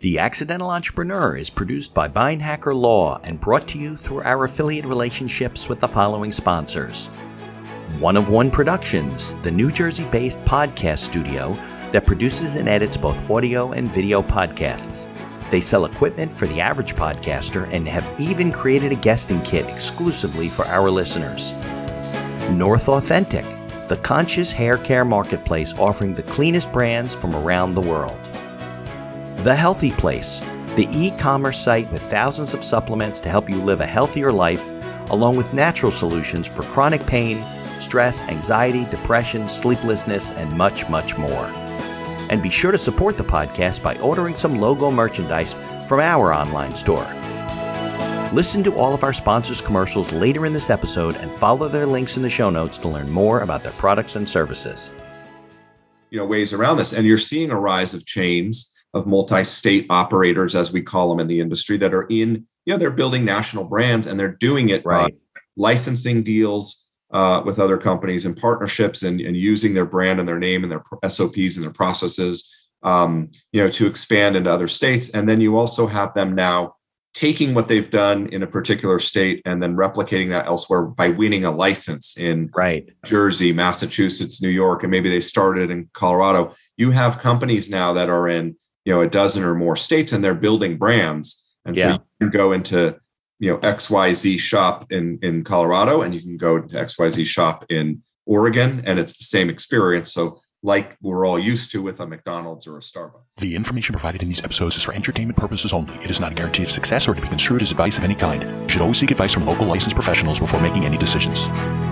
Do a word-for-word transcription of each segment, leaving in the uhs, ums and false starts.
The Accidental Entrepreneur is produced by Beinhacker Law and brought to you through our affiliate relationships with the following sponsors. One of One Productions, the New Jersey-based podcast studio that produces and edits both audio and video podcasts. They sell equipment for the average podcaster and have even created a guesting kit exclusively for our listeners. North Authentic, the conscious hair care marketplace offering the cleanest brands from around the world. The Healthy Place, the e-commerce site with thousands of supplements to help you live a healthier life, along with natural solutions for chronic pain, stress, anxiety, depression, sleeplessness, and much, much more. And be sure to support the podcast by ordering some logo merchandise from our online store. Listen to all of our sponsors' commercials later in this episode and follow their links in the show notes to learn more about their products and services. You know, ways around this. And you're seeing a rise of chains of multi-state operators, as we call them in the industry, that are in, you know, they're building national brands and they're doing it right. by licensing deals uh, with other companies and partnerships and, and using their brand and their name and their S O Ps and their processes, um, you know, to expand into other states. And then you also have them now taking what they've done in a particular state and then replicating that elsewhere by winning a license in right. Jersey, Massachusetts, New York, and maybe they started in Colorado. You have companies now that are in, you know, a dozen or more states, and they're building brands. And yeah. so you can go into, you know, X Y Z shop in, in Colorado, and you can go to X Y Z shop in Oregon, and it's the same experience. So like we're all used to with a McDonald's or a Starbucks. The information provided in these episodes is for entertainment purposes only. It is not a guarantee of success or to be construed as advice of any kind. You should always seek advice from local licensed professionals before making any decisions.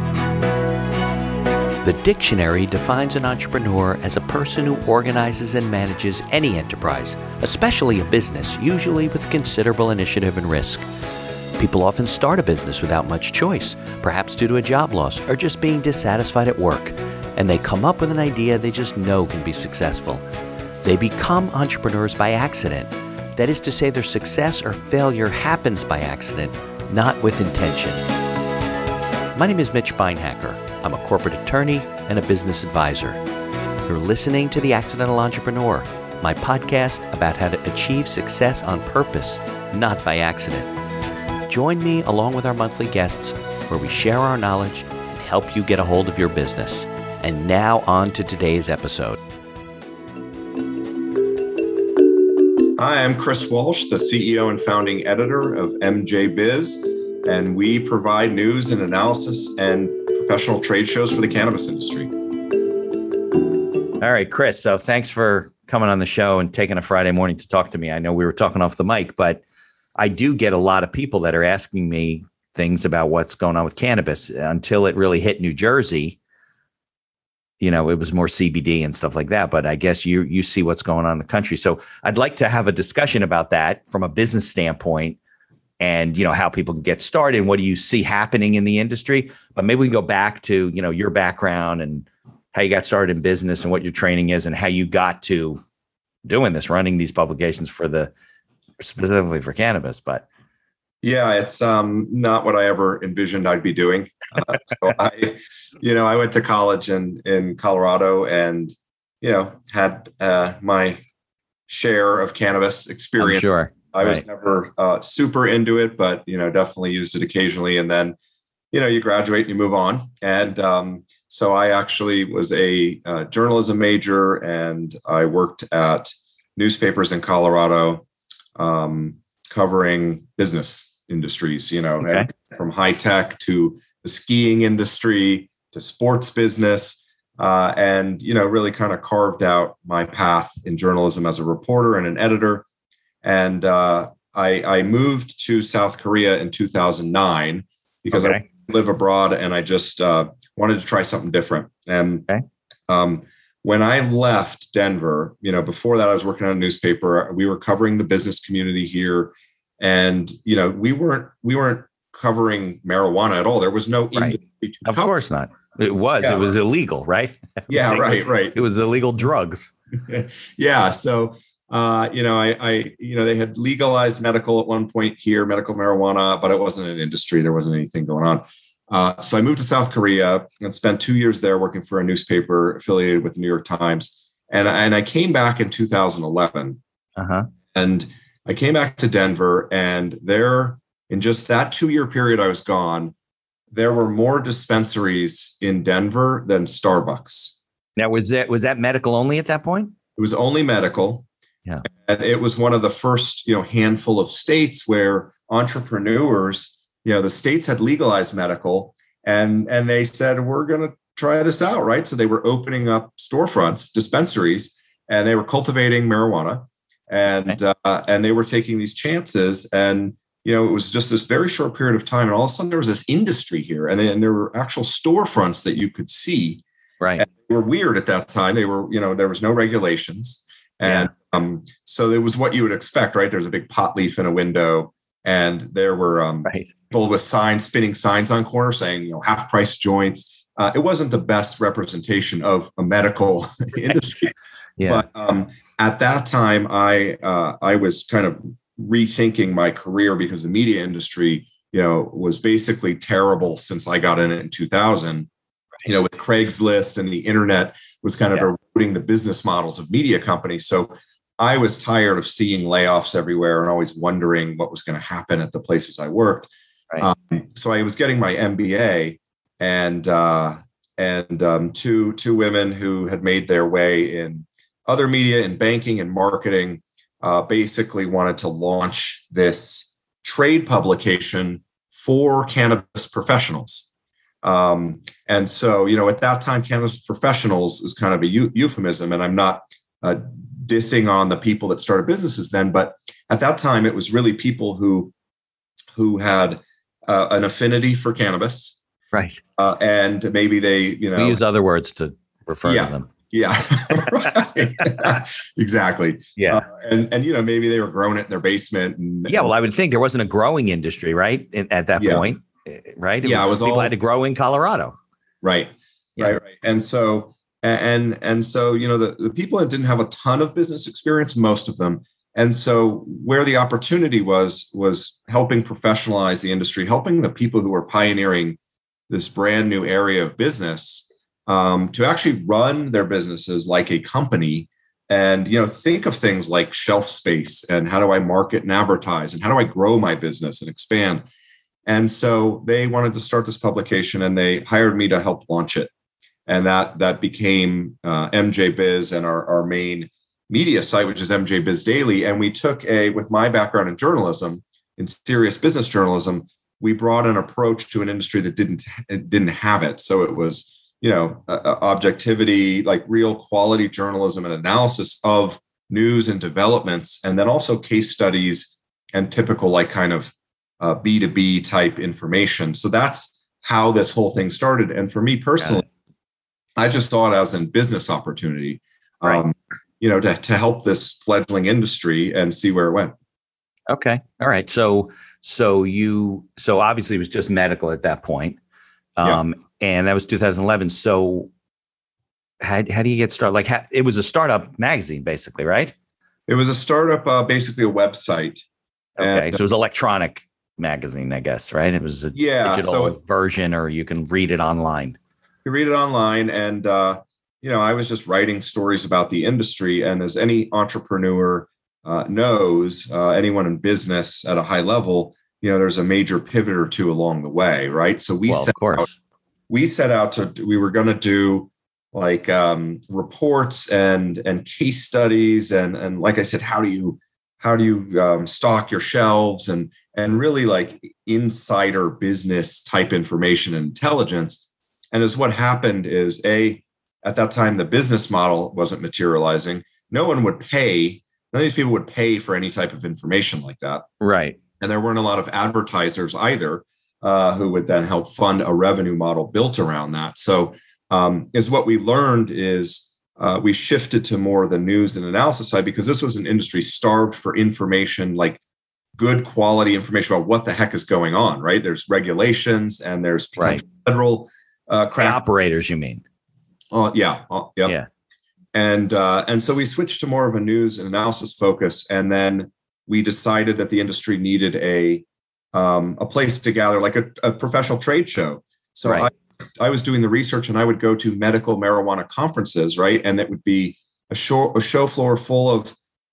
The dictionary defines an entrepreneur as a person who organizes and manages any enterprise, especially a business, usually with considerable initiative and risk. People often start a business without much choice, perhaps due to a job loss or just being dissatisfied at work, and they come up with an idea they just know can be successful. They become entrepreneurs by accident. That is to say, their success or failure happens by accident, not with intention. My name is Mitch Beinhacker. I'm a corporate attorney and a business advisor. You're listening to The Accidental Entrepreneur, my podcast about how to achieve success on purpose, not by accident. Join me along with our monthly guests where we share our knowledge and help you get a hold of your business. And now on to today's episode. Hi, I'm Chris Walsh, the C E O and founding editor of M J Biz, and we provide news and analysis and professional trade shows for the cannabis industry. All right, Chris. So thanks for coming on the show and taking a Friday morning to talk to me. I know we were talking off the mic, but I do get a lot of people that are asking me things about what's going on with cannabis. Until it really hit New Jersey, you know, it was more C B D and stuff like that. But I guess you you see what's going on in the country. So I'd like to have a discussion about that from a business standpoint. And, you know, how people can get started and what do you see happening in the industry? But maybe we can go back to, you know, your background and how you got started in business and what your training is and how you got to doing this, running these publications for the, specifically for cannabis. But yeah, it's um, not what I ever envisioned I'd be doing. Uh, so I, you know, I went to college in, in Colorado and, you know, had uh, my share of cannabis experience. I'm sure. I was right. never uh, super into it, but, you know, definitely used it occasionally. And then, you know, you graduate and you move on. And um, so I actually was a uh, journalism major and I worked at newspapers in Colorado um, covering business industries, you know, okay. from high tech to the skiing industry to sports business. Uh, and, you know, really kind of carved out my path in journalism as a reporter and an editor. And uh, I, I moved to South Korea in two thousand nine because okay. I live abroad and I just uh, wanted to try something different. And okay. um, when I left Denver, you know, before that I was working on a newspaper. We were covering the business community here, and you know, we weren't we weren't covering marijuana at all. There was no right. industry to Of cover. course not. It was. Yeah. It was illegal, right? Yeah, right, right. It was illegal drugs. yeah. So. Uh, you know, I, I, you know, they had legalized medical at one point here, medical marijuana, but it wasn't an industry. There wasn't anything going on. Uh, so I moved to South Korea and spent two years there working for a newspaper affiliated with the New York Times. And, and I came back in two thousand eleven. Uh-huh. And I came back to Denver, and there, in just that two-year period I was gone, there were more dispensaries in Denver than Starbucks. Now, was that was that medical only at that point? It was only medical. Yeah. And it was one of the first, you know, handful of states where entrepreneurs, you know, the states had legalized medical, and, and they said, we're going to try this out, right? So they were opening up storefronts, dispensaries, and they were cultivating marijuana, and okay. uh, and they were taking these chances. And, you know, it was just this very short period of time. And all of a sudden there was this industry here, and, and there were actual storefronts that you could see. Right. And they were weird at that time. They were, you know, there was no regulations. And yeah. um, so it was what you would expect, right? There's a big pot leaf in a window, and there were um, right. people with signs, spinning signs on corners saying, you know, half price joints. Uh, it wasn't the best representation of a medical industry. Yeah. But um, at that time, I uh, I was kind of rethinking my career, because the media industry, you know, was basically terrible since I got in it in two thousand. You know, with Craigslist and the internet was kind of yeah. eroding the business models of media companies. So I was tired of seeing layoffs everywhere and always wondering what was going to happen at the places I worked. Right. Um, so I was getting my M B A, and uh, and um, two two women who had made their way in other media, in banking and marketing, uh, basically wanted to launch this trade publication for cannabis professionals. Um, and so, you know, at that time, cannabis professionals is kind of a eu- euphemism, and I'm not uh, dissing on the people that started businesses then, but at that time, it was really people who who had uh, an affinity for cannabis, right? Uh, and maybe they, you know, we use other words to refer yeah, to them. Yeah, right. Exactly. Yeah, uh, and and you know, maybe they were growing it in their basement. And, yeah, well, I would think there wasn't a growing industry, right, in, at that yeah. point. Right. It yeah, was, it was people all, had to grow in Colorado. Right. Yeah. Right. Right. And so and and so, you know, the, the people that didn't have a ton of business experience, most of them. And so where the opportunity was, was helping professionalize the industry, helping the people who were pioneering this brand new area of business um, to actually run their businesses like a company. And, you know, think of things like shelf space, and how do I market and advertise, and how do I grow my business and expand? And so they wanted to start this publication, and they hired me to help launch it. And that that became uh, M J Biz, and our, our main media site, which is M J Biz Daily. And we took a, with my background in journalism, in serious business journalism, we brought an approach to an industry that didn't didn't have it. So it was, you know, uh, objectivity, like real quality journalism and analysis of news and developments, and then also case studies and typical like kind of Uh, B two B type information. So that's how this whole thing started. And for me personally, I just saw it as a business opportunity, right. um, you know, to, to help this fledgling industry and see where it went. Okay. All right. So, so you, so obviously it was just medical at that point. Um, yeah. And that was two thousand eleven. So how, how do you get started? Like how, it was a startup magazine basically, right? It was a startup, uh, basically a website. Okay. And, so it was electronic magazine, I guess, right? It was a yeah, digital so it, version, or you can read it online. You read it online, and uh, you know, I was just writing stories about the industry. And as any entrepreneur uh, knows, uh, anyone in business at a high level, you know, there's a major pivot or two along the way, right? So we well, set of course. out, we set out to we were going to do like um, reports and and case studies, and and like I said, how do you How do you um, stock your shelves, and and really like insider business type information and intelligence? And as what happened is, a at that time the business model wasn't materializing. No one would pay. None of these people would pay for any type of information like that, right? And there weren't a lot of advertisers either uh, who would then help fund a revenue model built around that. So, um, is what we learned is. Uh, we shifted to more the news and analysis side, because this was an industry starved for information, like good quality information about what the heck is going on, right? There's regulations, and there's right. federal uh, crack. Operators, you mean? Uh, yeah. Uh, yep. Yeah. And uh, and so we switched to more of a news and analysis focus. And then we decided that the industry needed a um, a place to gather, like a, a professional trade show. So right. I I was doing the research, and I would go to medical marijuana conferences, right? And it would be a show, a show floor full of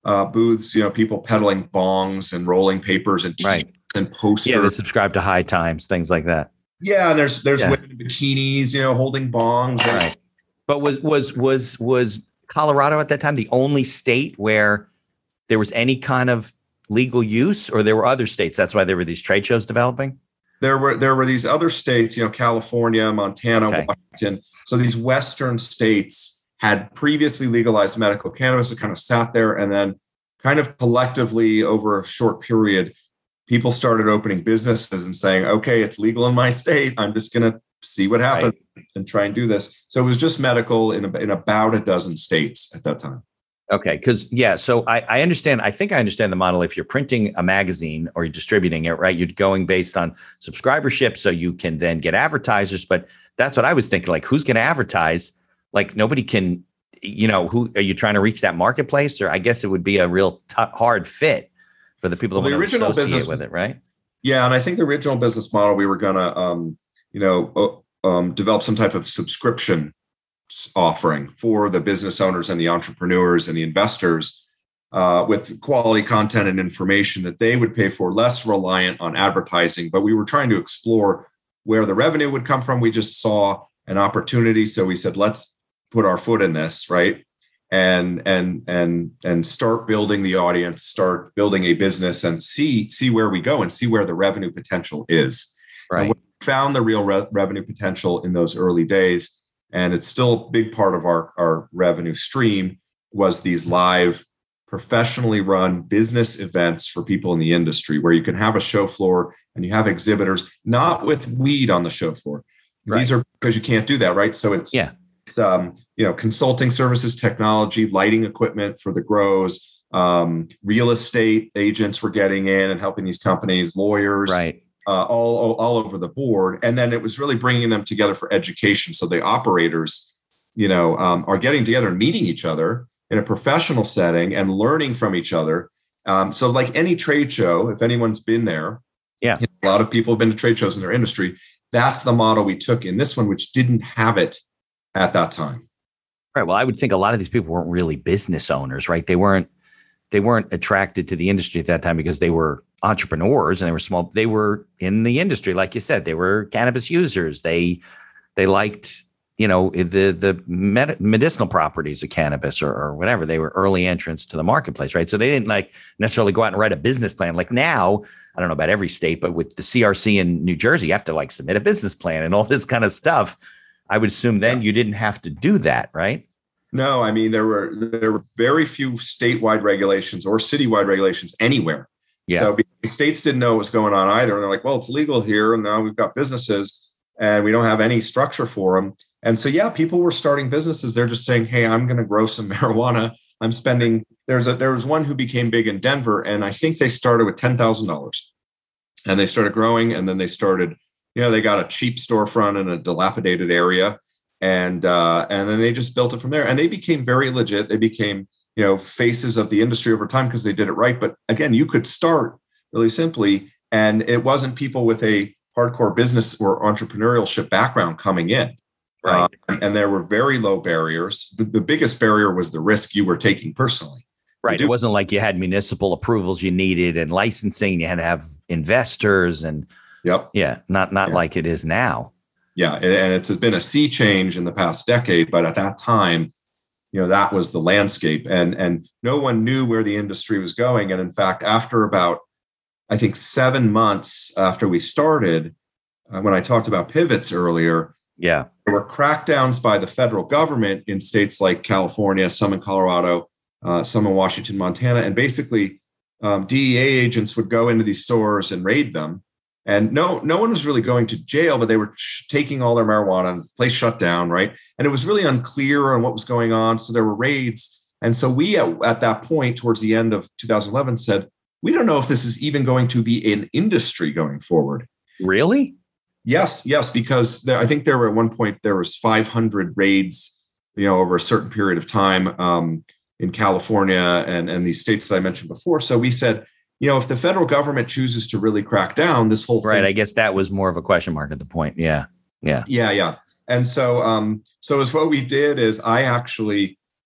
uh, booths, you know, people peddling bongs and rolling papers and t-shirts Right. and posters. Yeah, they subscribe to High Times, things like that. Yeah, and there's there's Yeah. women in bikinis, you know, holding bongs. And, Right. But was was was was Colorado at that time the only state where there was any kind of legal use, or there were other states? That's why there were these trade shows developing? There were there were these other states, you know, California, Montana, Okay. Washington. So these Western states had previously legalized medical cannabis. It kind of sat there, and then kind of collectively over a short period, people started opening businesses and saying, okay, it's legal in my state. I'm just going to see what happens right. and try and do this. So it was just medical in, in about a dozen states at that time. Okay. Because, yeah, so I, I understand. I think I understand the model. If you're printing a magazine or you're distributing it, right, you're going based on subscribership so you can then get advertisers. But that's what I was thinking, like, who's going to advertise? Like, nobody can, you know, who are you trying to reach that marketplace? Or I guess it would be a real t- hard fit for the people that well, want to associate business, with it, right? Yeah. And I think the original business model, we were going to, um, you know, um, develop some type of subscription offering for the business owners and the entrepreneurs and the investors uh, with quality content and information that they would pay for, less reliant on advertising. But we were trying to explore where the revenue would come from. We just saw an opportunity. So we said, let's put our foot in this, right? And and and and start building the audience, start building a business, and see see where we go and see where the revenue potential is. Right. And we found the real re- revenue potential in those early days, and it's still a big part of our our revenue stream. Was these live, professionally run business events for people in the industry, where you can have a show floor and you have exhibitors, not with weed on the show floor. Right. These are because you can't do that, right? So it's yeah. Um, you know, consulting services, technology, lighting equipment for the grows, um, real estate agents were getting in and helping these companies, lawyers, right, uh, all, all all over the board. And then it was really bringing them together for education. So the operators, you know, um, are getting together and meeting each other in a professional setting and learning from each other. Um, so like any trade show, if anyone's been there, yeah, you know, a lot of people have been to trade shows in their industry. That's the model we took in this one, which didn't have it at that time. Right. Well, I would think a lot of these people weren't really business owners, right? They weren't, they weren't attracted to the industry at that time because they were entrepreneurs and they were small. They were in the industry. Like you said, they were cannabis users. They, they liked, you know, the, the med- medicinal properties of cannabis or, or whatever. They were early entrants to the marketplace, right? So they didn't like necessarily go out and write a business plan. Like now, I don't know about every state, but with the C R C in New Jersey, you have to like submit a business plan and all this kind of stuff. I would assume then you didn't have to do that, right? No, I mean, there were there were very few statewide regulations or citywide regulations anywhere. Yeah. So the states didn't know what was going on either. And they're like, well, it's legal here. And now we've got businesses and we don't have any structure for them. And so, yeah, people were starting businesses. They're just saying, hey, I'm going to grow some marijuana. I'm spending. There's a there was one who became big in Denver. And I think they started with ten thousand dollars and they started growing. And then they started, you know, they got a cheap storefront in a dilapidated area, and uh, and then they just built it from there. And they became very legit. They became, you know, faces of the industry over time because they did it right. But again, you could start really simply, and it wasn't people with a hardcore business or entrepreneurship background coming in. Right. Uh, and there were very low barriers. The, the biggest barrier was the risk you were taking personally. Right. It wasn't like you had municipal approvals you needed and licensing. You had to have investors and. Yep. Yeah. Not not yeah. like it is now. Yeah. And it's been a sea change in the past decade. But at that time, you know, that was the landscape. And, and no one knew where the industry was going. And in fact, after about, I think, seven months after we started, uh, when I talked about pivots earlier, yeah, there were crackdowns by the federal government in states like California, some in Colorado, uh, some in Washington, Montana. And basically, um, D E A agents would go into these stores and raid them. And no, no one was really going to jail, but they were sh- taking all their marijuana and the place shut down, right? And it was really unclear on what was going on. So there were raids. And so we, at, at that point, towards the end of two thousand eleven, said, we don't know if this is even going to be an industry going forward. Really? Yes, yes, because there, I think there were at one point, there was five hundred raids, you know, over a certain period of time um, in California and, and these states that I mentioned before. So we said, you know, if the federal government chooses to really crack down, this whole thing. Right. I guess that was more of a question mark at the point. Yeah. Yeah. Yeah. Yeah. And so, um, so as what we did is I actually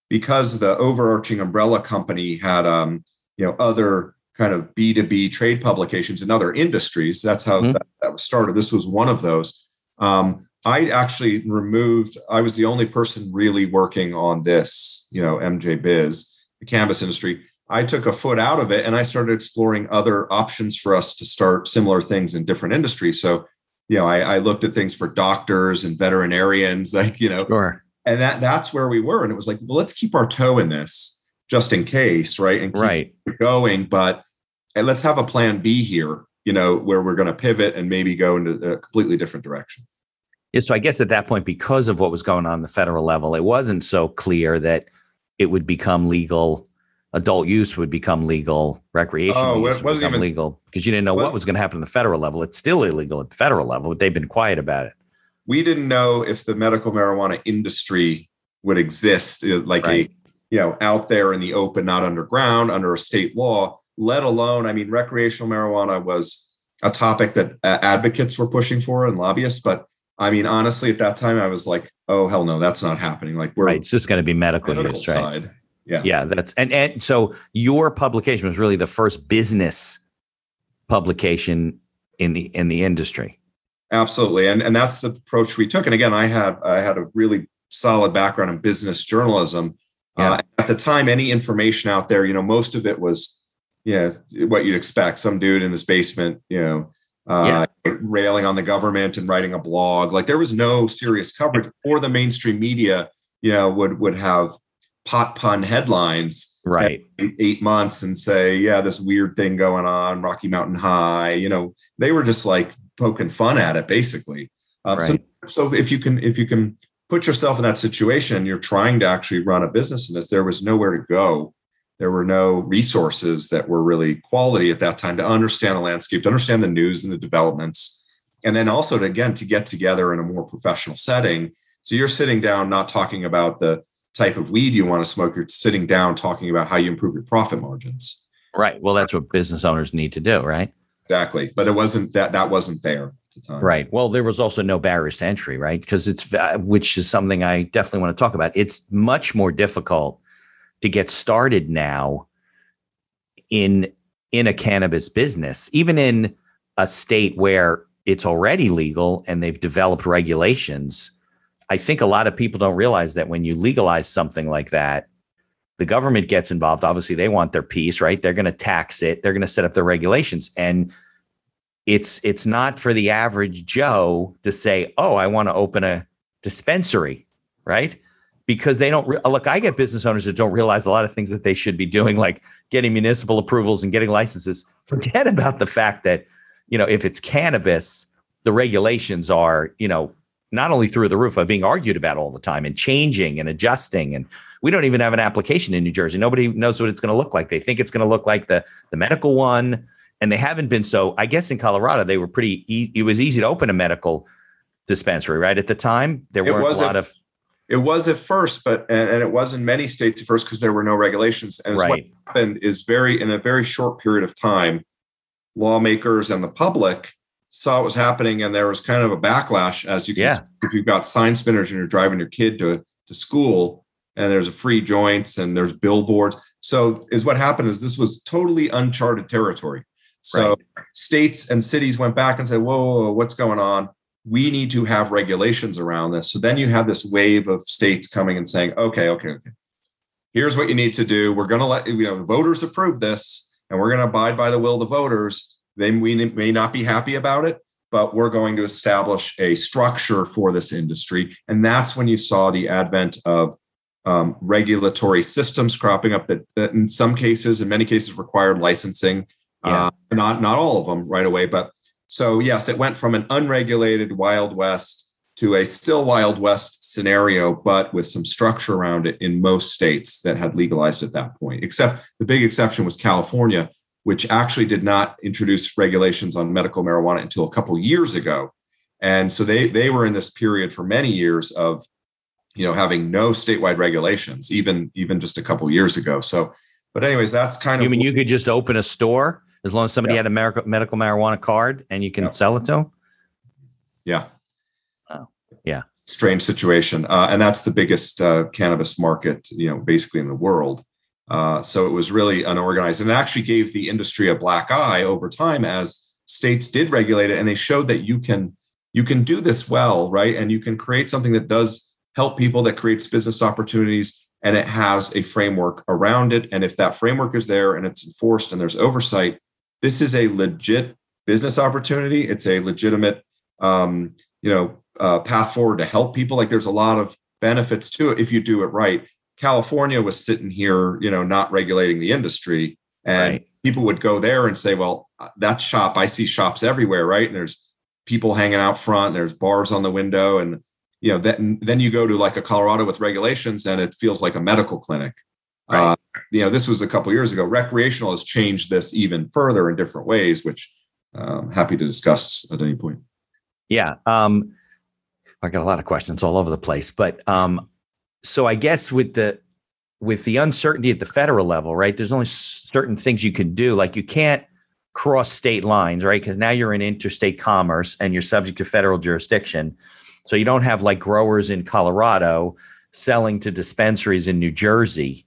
because the overarching umbrella company had, um, you know, other kind of B two B trade publications in other industries. That's how mm-hmm. that, that was started. This was one of those. Um, I actually removed, I was the only person really working on this, you know, M J Biz, the cannabis industry. I took a foot out of it and I started exploring other options for us to start similar things in different industries. So, you know, I, I looked at things for doctors and veterinarians, like, you know, sure. And that that's where we were. And it was like, well, let's keep our toe in this just in case, right? And keep right. it going. But and let's have a plan B here, you know, where we're going to pivot and maybe go into a completely different direction. Yeah, so I guess at that point, because of what was going on at the federal level, it wasn't so clear that it would become legal. Adult use would become legal. Recreational oh, use it would wasn't become even, legal because you didn't know well, what was going to happen at the federal level. It's still illegal at the federal level, but they've been quiet about it. We didn't know if the medical marijuana industry would exist, like right. a, you know, out there in the open, not underground, under a state law, let alone, I mean, recreational marijuana was a topic that uh, advocates were pushing for and lobbyists. But I mean, honestly, at that time, I was like, oh, hell no, that's not happening. Like we're right. It's just going to be medical, medical use, right? Side. Yeah. Yeah. That's, and, and so your publication was really the first business publication in the, in the industry. Absolutely. And, and that's the approach we took. And again, I had, I had a really solid background in business journalism. Yeah. Uh, at the time, any information out there, you know, most of it was, yeah, what you'd expect. Some dude in his basement, you know, uh, yeah. railing on the government and writing a blog. Like there was no serious coverage, or the mainstream media, you know, would, would have pot pun headlines, right? Eight, eight months and say, yeah, this weird thing going on, Rocky Mountain High, you know, they were just like poking fun at it, basically. Um, right. So, so if you can, if you can put yourself in that situation, you're trying to actually run a business in this, there was nowhere to go. There were no resources that were really quality at that time to understand the landscape, to understand the news and the developments. And then also to, again, to get together in a more professional setting. So you're sitting down, not talking about the type of weed you want to smoke. You're sitting down talking about how you improve your profit margins. Right. Well, that's what business owners need to do, right? Exactly. But it wasn't that, that wasn't there at the time. Right. Well, there was also no barriers to entry, right? Because it's, uh, which is something I definitely want to talk about. It's much more difficult to get started now in, in a cannabis business, even in a state where it's already legal and they've developed regulations. I think a lot of people don't realize that when you legalize something like that, the government gets involved. Obviously, they want their piece, right? They're going to tax it. They're going to set up their regulations. And it's it's not for the average Joe to say, oh, I want to open a dispensary, right? Because they don't re- look, I get business owners that don't realize a lot of things that they should be doing, like getting municipal approvals and getting licenses. Forget about the fact that, you know, if it's cannabis, the regulations are, you know, not only through the roof, but being argued about all the time and changing and adjusting. And we don't even have an application in New Jersey. Nobody knows what it's going to look like. They think it's going to look like the, the medical one. And they haven't been. So I guess in Colorado, they were pretty, e- it was easy to open a medical dispensary, right? At the time, there weren't a lot at, of. It was at first, but, and, and it was in many states at first because there were no regulations. And right. what happened is very, in a very short period of time, lawmakers and the public saw what was happening, and there was kind of a backlash. As you can, yeah. see, if you've got sign spinners and you're driving your kid to, to school, and there's a free joints and there's billboards. So is what happened is this was totally uncharted territory. So right. states and cities went back and said, whoa, whoa, whoa, what's going on? We need to have regulations around this. So then you have this wave of states coming and saying, okay, okay, okay. Here's what you need to do. We're going to let, you know, the voters approve this, and we're going to abide by the will of the voters. They we may not be happy about it, but we're going to establish a structure for this industry. And that's when you saw the advent of um, regulatory systems cropping up that, that in some cases, in many cases, required licensing. Yeah. Uh, not not all of them right away, but so yes, it went from an unregulated Wild West to a still Wild West scenario, but with some structure around it in most states that had legalized at that point. Except the big exception was California, which actually did not introduce regulations on medical marijuana until a couple of years ago. And so they they were in this period for many years of, you know, having no statewide regulations, even even just a couple of years ago. So, but anyways, that's kind of. You mean you could just open a store as long as somebody yeah. had a medical medical marijuana card and you can yeah. sell it to them? Yeah. Oh, yeah. strange situation. Uh, and that's the biggest uh, cannabis market, you know, basically in the world. Uh, so it was really unorganized, and it actually gave the industry a black eye over time as states did regulate it, and they showed that you can you can do this well, right? And you can create something that does help people, that creates business opportunities, and it has a framework around it. And if that framework is there and it's enforced and there's oversight, this is a legit business opportunity. It's a legitimate, um, you know, uh, path forward to help people. Like there's a lot of benefits to it if you do it right. California was sitting here, you know, not regulating the industry, and right. people would go there and say, well, that shop, I see shops everywhere, right? And there's people hanging out front, and there's bars on the window. And, you know, then, then you go to like a Colorado with regulations and it feels like a medical clinic. Right. Uh, you know, this was a couple of years ago. Recreational has changed this even further in different ways, which I'm happy to discuss at any point. Yeah. Um, I got a lot of questions all over the place, but um, so I guess with the with the uncertainty at the federal level, right, there's only certain things you can do. Like you can't cross state lines, right? Because now you're in interstate commerce and you're subject to federal jurisdiction. So you don't have like growers in Colorado selling to dispensaries in New Jersey.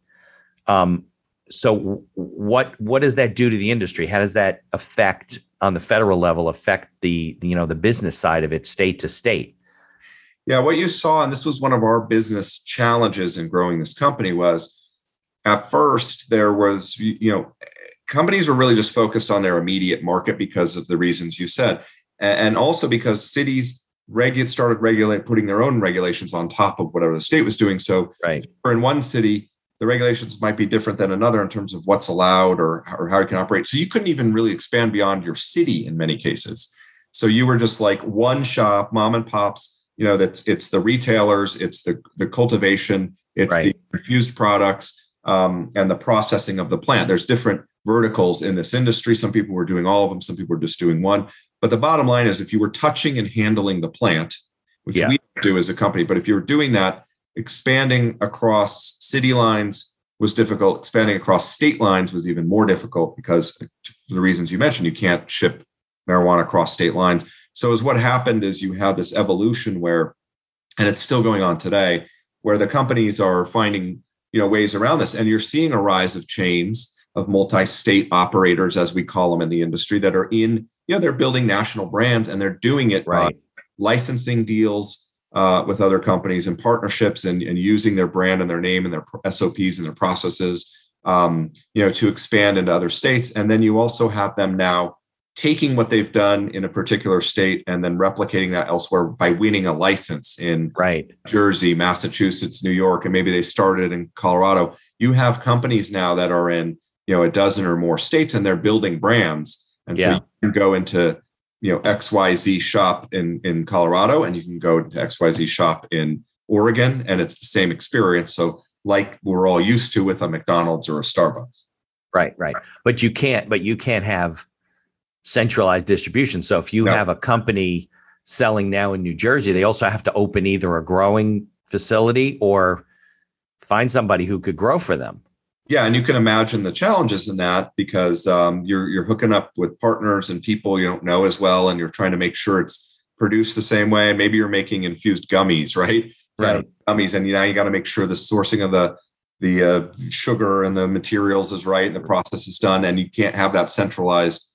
Um, so what what does that do to the industry? How does that affect on the federal level, affect the, you know, the business side of it, state to state? Yeah, what you saw, and this was one of our business challenges in growing this company, was at first there was, you know, companies were really just focused on their immediate market because of the reasons you said. And also because cities regu- started regulating, putting their own regulations on top of whatever the state was doing. So right. in one city, the regulations might be different than another in terms of what's allowed or, or how you can operate. So you couldn't even really expand beyond your city in many cases. So you were just like one shop, mom and pops. You know, that's it's the retailers, it's the, the cultivation, it's right. the infused products, um, and the processing of the plant. There's different verticals in this industry. Some people were doing all of them. Some people were just doing one. But the bottom line is if you were touching and handling the plant, which yeah. we do as a company, but if you were doing that, expanding across city lines was difficult. Expanding across state lines was even more difficult because for the reasons you mentioned, you can't ship marijuana across state lines. So as what happened is you had this evolution where, and it's still going on today, where the companies are finding, you know, ways around this. And you're seeing a rise of chains of multi-state operators, as we call them in the industry, that are in, you know, they're building national brands and they're doing it right. by licensing deals uh, with other companies and partnerships and, and using their brand and their name and their S O Ps and their processes, um, you know, to expand into other states. And then you also have them now taking what they've done in a particular state and then replicating that elsewhere by winning a license in right. Jersey, Massachusetts, New York, and maybe they started in Colorado. You have companies now that are in, you know, a dozen or more states and they're building brands. And yeah. so you can go into, you know, X Y Z shop in, in Colorado and you can go to X Y Z shop in Oregon and it's the same experience. So like we're all used to with a McDonald's or a Starbucks. Right, right. But you can't, but you can't have centralized distribution. So if you no. have a company selling now in New Jersey, they also have to open either a growing facility or find somebody who could grow for them. Yeah, and you can imagine the challenges in that because um, you're you're hooking up with partners and people you don't know as well, and you're trying to make sure it's produced the same way. Maybe you're making infused gummies, right? Right. Yeah, gummies, and now you got to make sure the sourcing of the the uh, sugar and the materials is right, and the process is done, and you can't have that centralized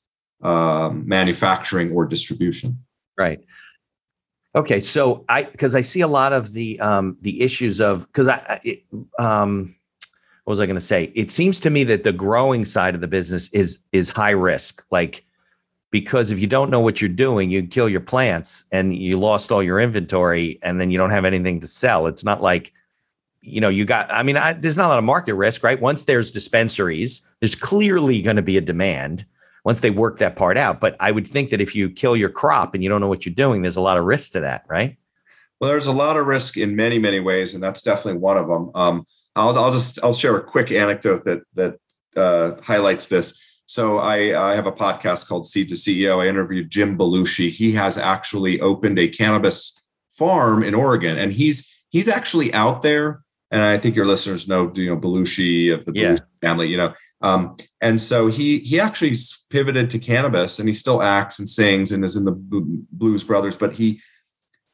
um, manufacturing or distribution. Right. Okay. So I, cause I see a lot of the, um, the issues of, cause I, it, um, what was I going to say? It seems to me that the growing side of the business is, is high risk. Like, because if you don't know what you're doing, you kill your plants and you lost all your inventory and then you don't have anything to sell. It's not like, you know, you got, I mean, I, there's not a lot of market risk, right? Once there's dispensaries, there's clearly going to be a demand once they work that part out. But I would think that if you kill your crop and you don't know what you're doing, there's a lot of risk to that, right? Well, there's a lot of risk in many, many ways, and that's definitely one of them. Um, I'll, I'll just I'll share a quick anecdote that that uh, highlights this. So I, I have a podcast called Seed to C E O. I interviewed Jim Belushi. He has actually opened a cannabis farm in Oregon, and he's he's actually out there. And I think your listeners know, you know, Belushi of the yeah. Belushi family, you know. Um, and so he he actually pivoted to cannabis, and he still acts and sings and is in the Blues Brothers. But he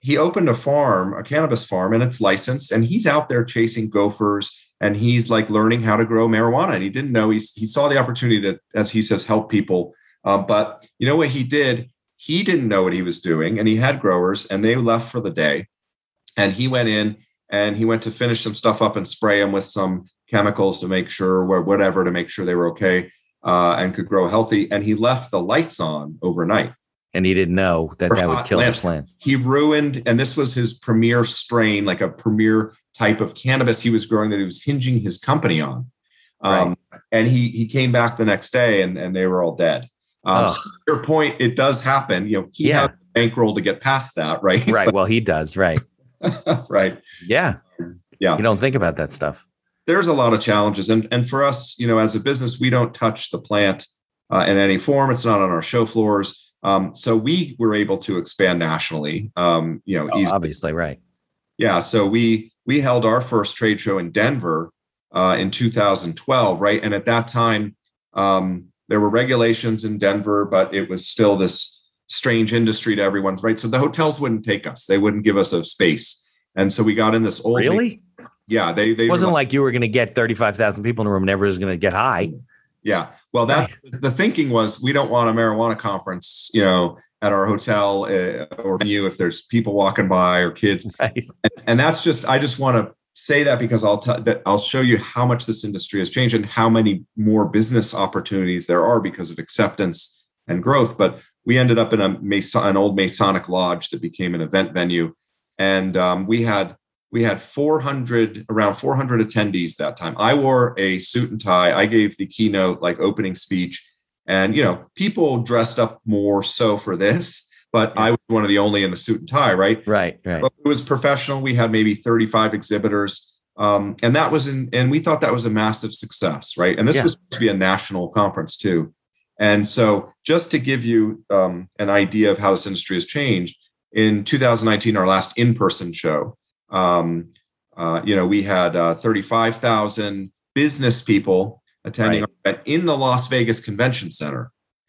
he opened a farm, a cannabis farm, and it's licensed, and he's out there chasing gophers, and he's like learning how to grow marijuana. And he didn't know, he's, he saw the opportunity to, as he says, help people. Um, but you know what he did? He didn't know what he was doing, and he had growers, and they left for the day. And he went in and he went to finish some stuff up and spray them with some chemicals to make sure, or whatever, to make sure they were okay uh, and could grow healthy. And he left the lights on overnight. And he didn't know that that would kill the plant. He ruined, and this was his premier strain, like a premier type of cannabis he was growing that he was hinging his company on. Um, right. And he he came back the next day, and, and they were all dead. Um, oh. So to your point, it does happen. You know, he yeah. had a bankroll to get past that, right? Right. Well, he does, right. Right. Yeah. Yeah. You don't think about that stuff. There's a lot of challenges. And, and for us, you know, as a business, we don't touch the plant uh, in any form. It's not on our show floors. Um, so we were able to expand nationally, um, you know, oh, obviously, right. Yeah. So we, we held our first trade show in Denver uh, in two thousand twelve. Right. And at that time, um, there were regulations in Denver, but it was still this strange industry to everyone's right. So the hotels wouldn't take us. They wouldn't give us a space. And so we got in this old. Really? Ma- yeah. They, they it wasn't like, like you were going to get thirty-five thousand people in the room and everyone was going to get high. Yeah. Well, that's right. The thinking was, we don't want a marijuana conference, you know, at our hotel uh, or venue if there's people walking by or kids. Right. And, and that's just, I just want to say that because I'll t- that I'll show you how much this industry has changed and how many more business opportunities there are because of acceptance and growth. But we ended up in a Mason, an old Masonic lodge that became an event venue. And um, we had We had four hundred, around four hundred attendees that time. I wore a suit and tie. I gave the keynote, like opening speech. And, you know, people dressed up more so for this, but I was one of the only in a suit and tie, right? Right, right. But it was professional. We had maybe thirty-five exhibitors. Um, and that was, in, and we thought that was a massive success, right? And this yeah. was supposed to be a national conference too. And so just to give you um, an idea of how this industry has changed, in two thousand nineteen, our last in-person show, Um, uh, you know, we had uh, thirty-five thousand business people attending right. our event in the Las Vegas Convention Center.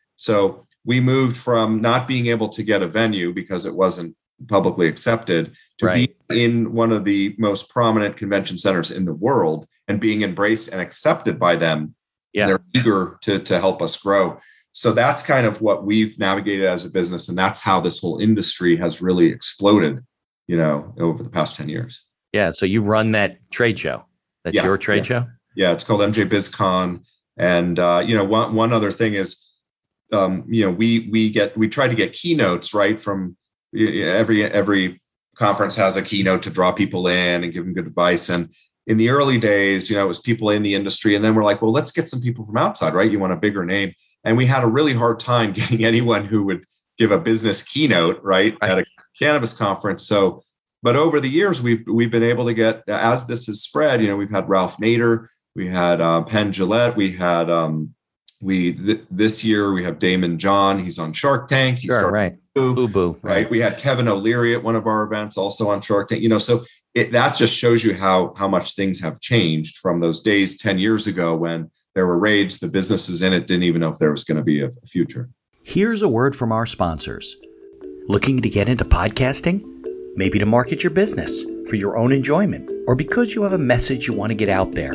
So we moved from not being able to get a venue because it wasn't publicly accepted to right. being in one of the most prominent convention centers in the world and being embraced and accepted by them. Yeah. They're eager to, to help us grow. So that's kind of what we've navigated as a business. And that's how this whole industry has really exploded, you know, over the past ten years. Yeah. So you run that trade show. That's yeah, your trade yeah. show? Yeah. It's called M J BizCon. And, uh, you know, one, one other thing is, um, you know, we, we get, we try to get keynotes, right? From every, every conference has a keynote to draw people in and give them good advice. And in the early days, you know, it was people in the industry. And then we're like, well, let's get some people from outside, right? You want a bigger name. And we had a really hard time getting anyone who would give a business keynote, right, right. at a cannabis conference. So, but over the years, we've we've been able to get, as this has spread, you know, we've had Ralph Nader, we had uh, Penn Jillette, we had um, we th- this year we have Damon John. He's on Shark Tank. He sure, right. Boo Boo, right. right? We had Kevin O'Leary at one of our events, also on Shark Tank. You know, so it, that just shows you how how much things have changed from those days ten years ago when there were raids. The businesses in it didn't even know if there was going to be a, a future. Here's a word from our sponsors. Looking to get into podcasting? Maybe to market your business for your own enjoyment, or because you have a message you want to get out there.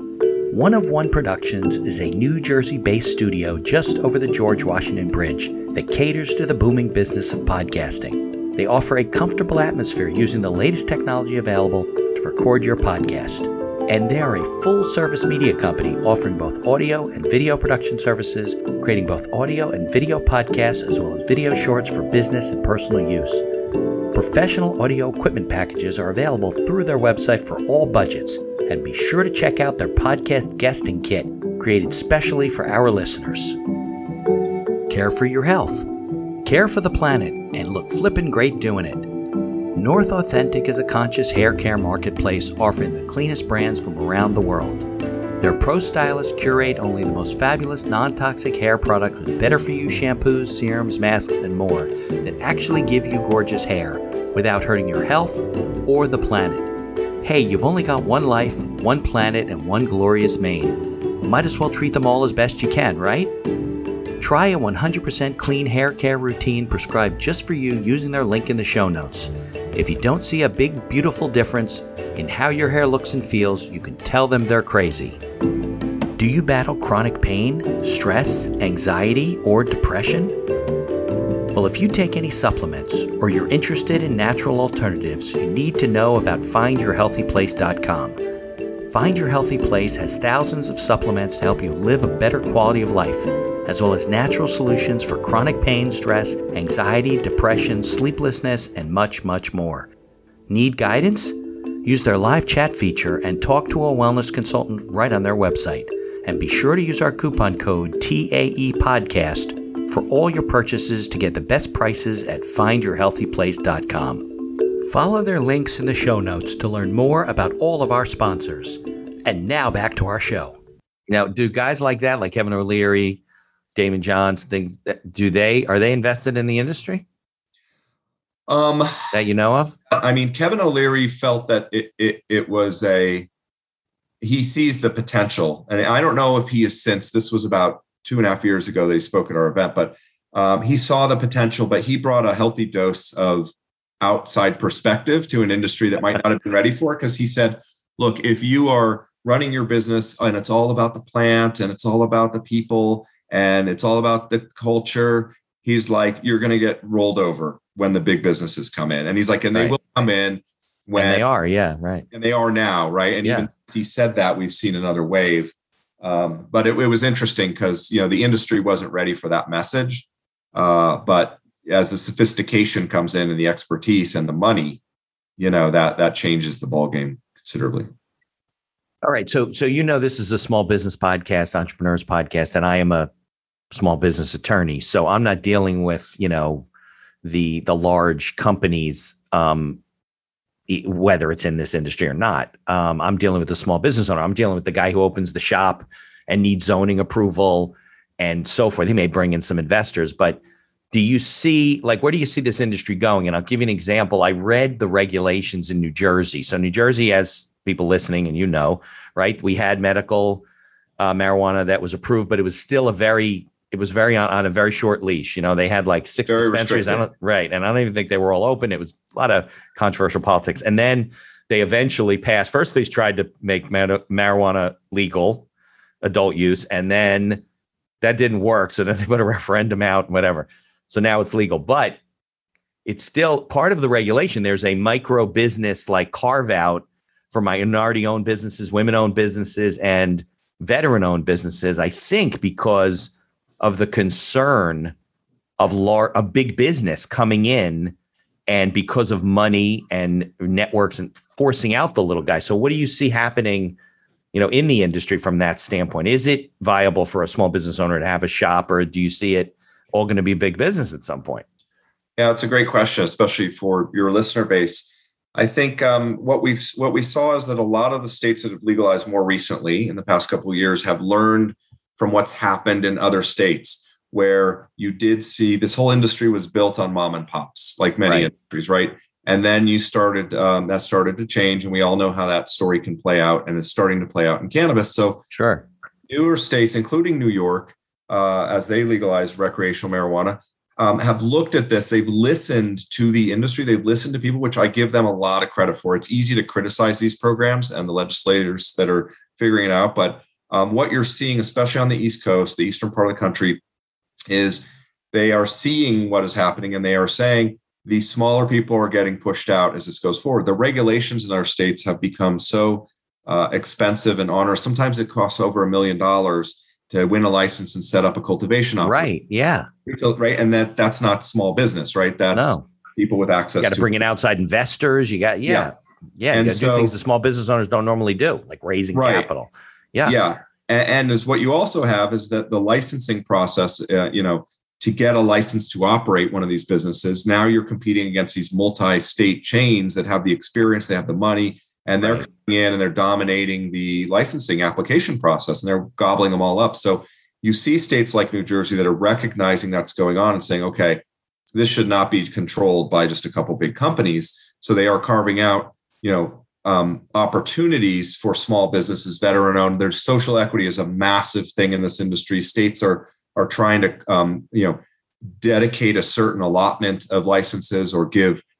One of One Productions is a New Jersey-based studio just over the George Washington Bridge that caters to the booming business of podcasting. They offer a comfortable atmosphere using the latest technology available to record your podcast. And they are a full-service media company offering both audio and video production services, creating both audio and video podcasts as well as video shorts for business and personal use. Professional audio equipment packages are available through their website for all budgets, and be sure to check out their podcast guesting kit, created specially for our listeners. Care for your health, care for the planet, and look flippin' great doing it. North Authentic is a conscious hair care marketplace offering the cleanest brands from around the world. Their pro stylists curate only the most fabulous non-toxic hair products with better-for-you shampoos, serums, masks, and more that actually give you gorgeous hair without hurting your health or the planet. Hey, you've only got one life, one planet, and one glorious mane. Might as well treat them all as best you can, right? Try a one hundred percent clean hair care routine prescribed just for you using their link in the show notes. If you don't see a big, beautiful difference in how your hair looks and feels, you can tell them they're crazy. Do you battle chronic pain, stress, anxiety, or depression? Well, if you take any supplements or you're interested in natural alternatives, you need to know about find your healthy place dot com. Find Your Healthy Place has thousands of supplements to help you live a better quality of life, as well as natural solutions for chronic pain, stress, anxiety, depression, sleeplessness, and much, much more. Need guidance? Use their live chat feature and talk to a wellness consultant right on their website. And be sure to use our coupon code T A E Podcast for all your purchases to get the best prices at find your healthy place dot com. Follow their links in the show notes to learn more about all of our sponsors. And now back to our show. Now, do guys like that, like Kevin O'Leary, Damon Johns, things, do they, are they invested in the industry? Um, that you know of? I mean, Kevin O'Leary felt that it, it, it was a, he sees the potential. And I don't know if he has since, this was about two and a half years ago that he spoke at our event, but um, he saw the potential, but he brought a healthy dose of outside perspective to an industry that might not have been ready for it. Because he said, look, if you are running your business and it's all about the plant and it's all about the people and it's all about the culture, he's like, you're going to get rolled over when the big businesses come in. And he's like, and they right. will come in when and they are. Yeah. Right. And they are now. Right. And yeah. even since he said that, we've seen another wave. Um, but it, it was interesting because, you know, the industry wasn't ready for that message. Uh, but as the sophistication comes in and the expertise and the money, you know, that that changes the ballgame considerably. All right. So, so, you know, this is a small business podcast, entrepreneurs podcast, and I am a small business attorney. So I'm not dealing with, you know, the, the large companies, um, whether it's in this industry or not. Um, I'm dealing with the small business owner. I'm dealing with the guy who opens the shop and needs zoning approval and so forth. He may bring in some investors, but do you see, like, where do you see this industry going? And I'll give you an example. I read the regulations in New Jersey. So New Jersey, as people listening, and you know, right, we had medical uh, marijuana that was approved, but it was still a very, it was very on, on a very short leash. You know, they had like six very dispensaries. I don't, right. And I don't even think they were all open. It was a lot of controversial politics. And then they eventually passed. First, they tried to make mar- marijuana legal, adult use, and then that didn't work. So then they put a referendum out and whatever. So now it's legal, but it's still part of the regulation. There's a micro business like carve out for minority owned businesses, women owned businesses, and veteran owned businesses, I think, because of the concern of lar- a big business coming in and because of money and networks and forcing out the little guy. So what do you see happening, you know, in the industry from that standpoint? Is it viable for a small business owner to have a shop, or do you see it all going to be big business at some point? Yeah, it's a great question, especially for your listener base. I think um, what we've what we saw is that a lot of the states that have legalized more recently in the past couple of years have learned from what's happened in other states, where you did see this whole industry was built on mom and pops, like many right. industries, right? And then you started um, that started to change, and we all know how that story can play out, and it's starting to play out in cannabis. So, sure, newer states, including New York, uh, as they legalized recreational marijuana, um, have looked at this. They've listened to the industry. They've listened to people, which I give them a lot of credit for. It's easy to criticize these programs and the legislators that are figuring it out. But um, what you're seeing, especially on the East Coast, the eastern part of the country, is they are seeing what is happening, and they are saying the smaller people are getting pushed out as this goes forward. The regulations in our states have become so uh, expensive and onerous. Sometimes it costs over a million dollars to win a license and set up a cultivation operation. Right. Yeah. Right. And that that's not small business, right? That's no. people with access. You got to bring in outside investors. You got, yeah. Yeah. yeah you got to so, do things the small business owners don't normally do, like raising right. capital. Yeah. Yeah. And, and as what you also have is that the licensing process, uh, you know, to get a license to operate one of these businesses, now you're competing against these multi-state chains that have the experience, they have the money, and they're right. coming in and they're dominating the licensing application process, and they're gobbling them all up. So you see states like New Jersey that are recognizing that's going on and saying, okay, this should not be controlled by just a couple big companies. So they are carving out, you know, um, opportunities for small businesses, veteran owned. There's social equity is a massive thing in this industry. States are are trying to, um, you know, dedicate a certain allotment of licenses or give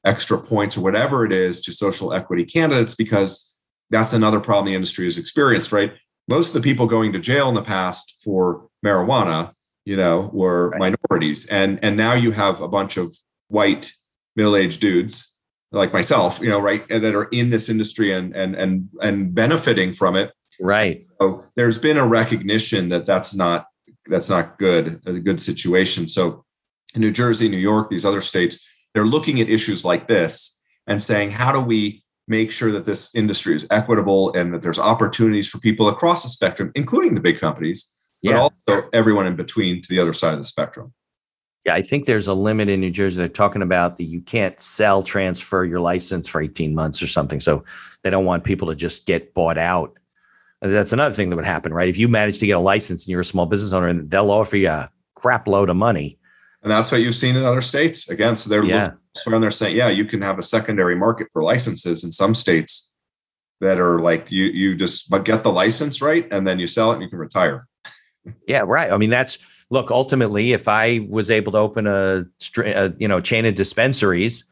extra points or whatever it is to social equity candidates, because that's another problem the industry has experienced, right? Most of the people going to jail in the past for marijuana, you know, were right. minorities. And, and now you have a bunch of white middle-aged dudes like myself, you know, right, that are in this industry and and and and benefiting from it. Right. So there's been a recognition that that's not that's not good, a good situation. So in New Jersey, New York, these other states, they're looking at issues like this and saying, how do we make sure that this industry is equitable and that there's opportunities for people across the spectrum, including the big companies, yeah. but also everyone in between to the other side of the spectrum. Yeah, I think there's a limit in New Jersey. They're talking about that you can't sell, transfer your license for eighteen months or something. So they don't want people to just get bought out. And that's another thing that would happen, right? If you manage to get a license and you're a small business owner, and they'll offer you a crap load of money. And that's what you've seen in other states. Again, so they're yeah. looking, and they're saying, yeah, you can have a secondary market for licenses in some states that are like you you just but get the license right, and then you sell it and you can retire. Yeah, right. I mean, that's look. Ultimately, if I was able to open a, a you know chain of dispensaries,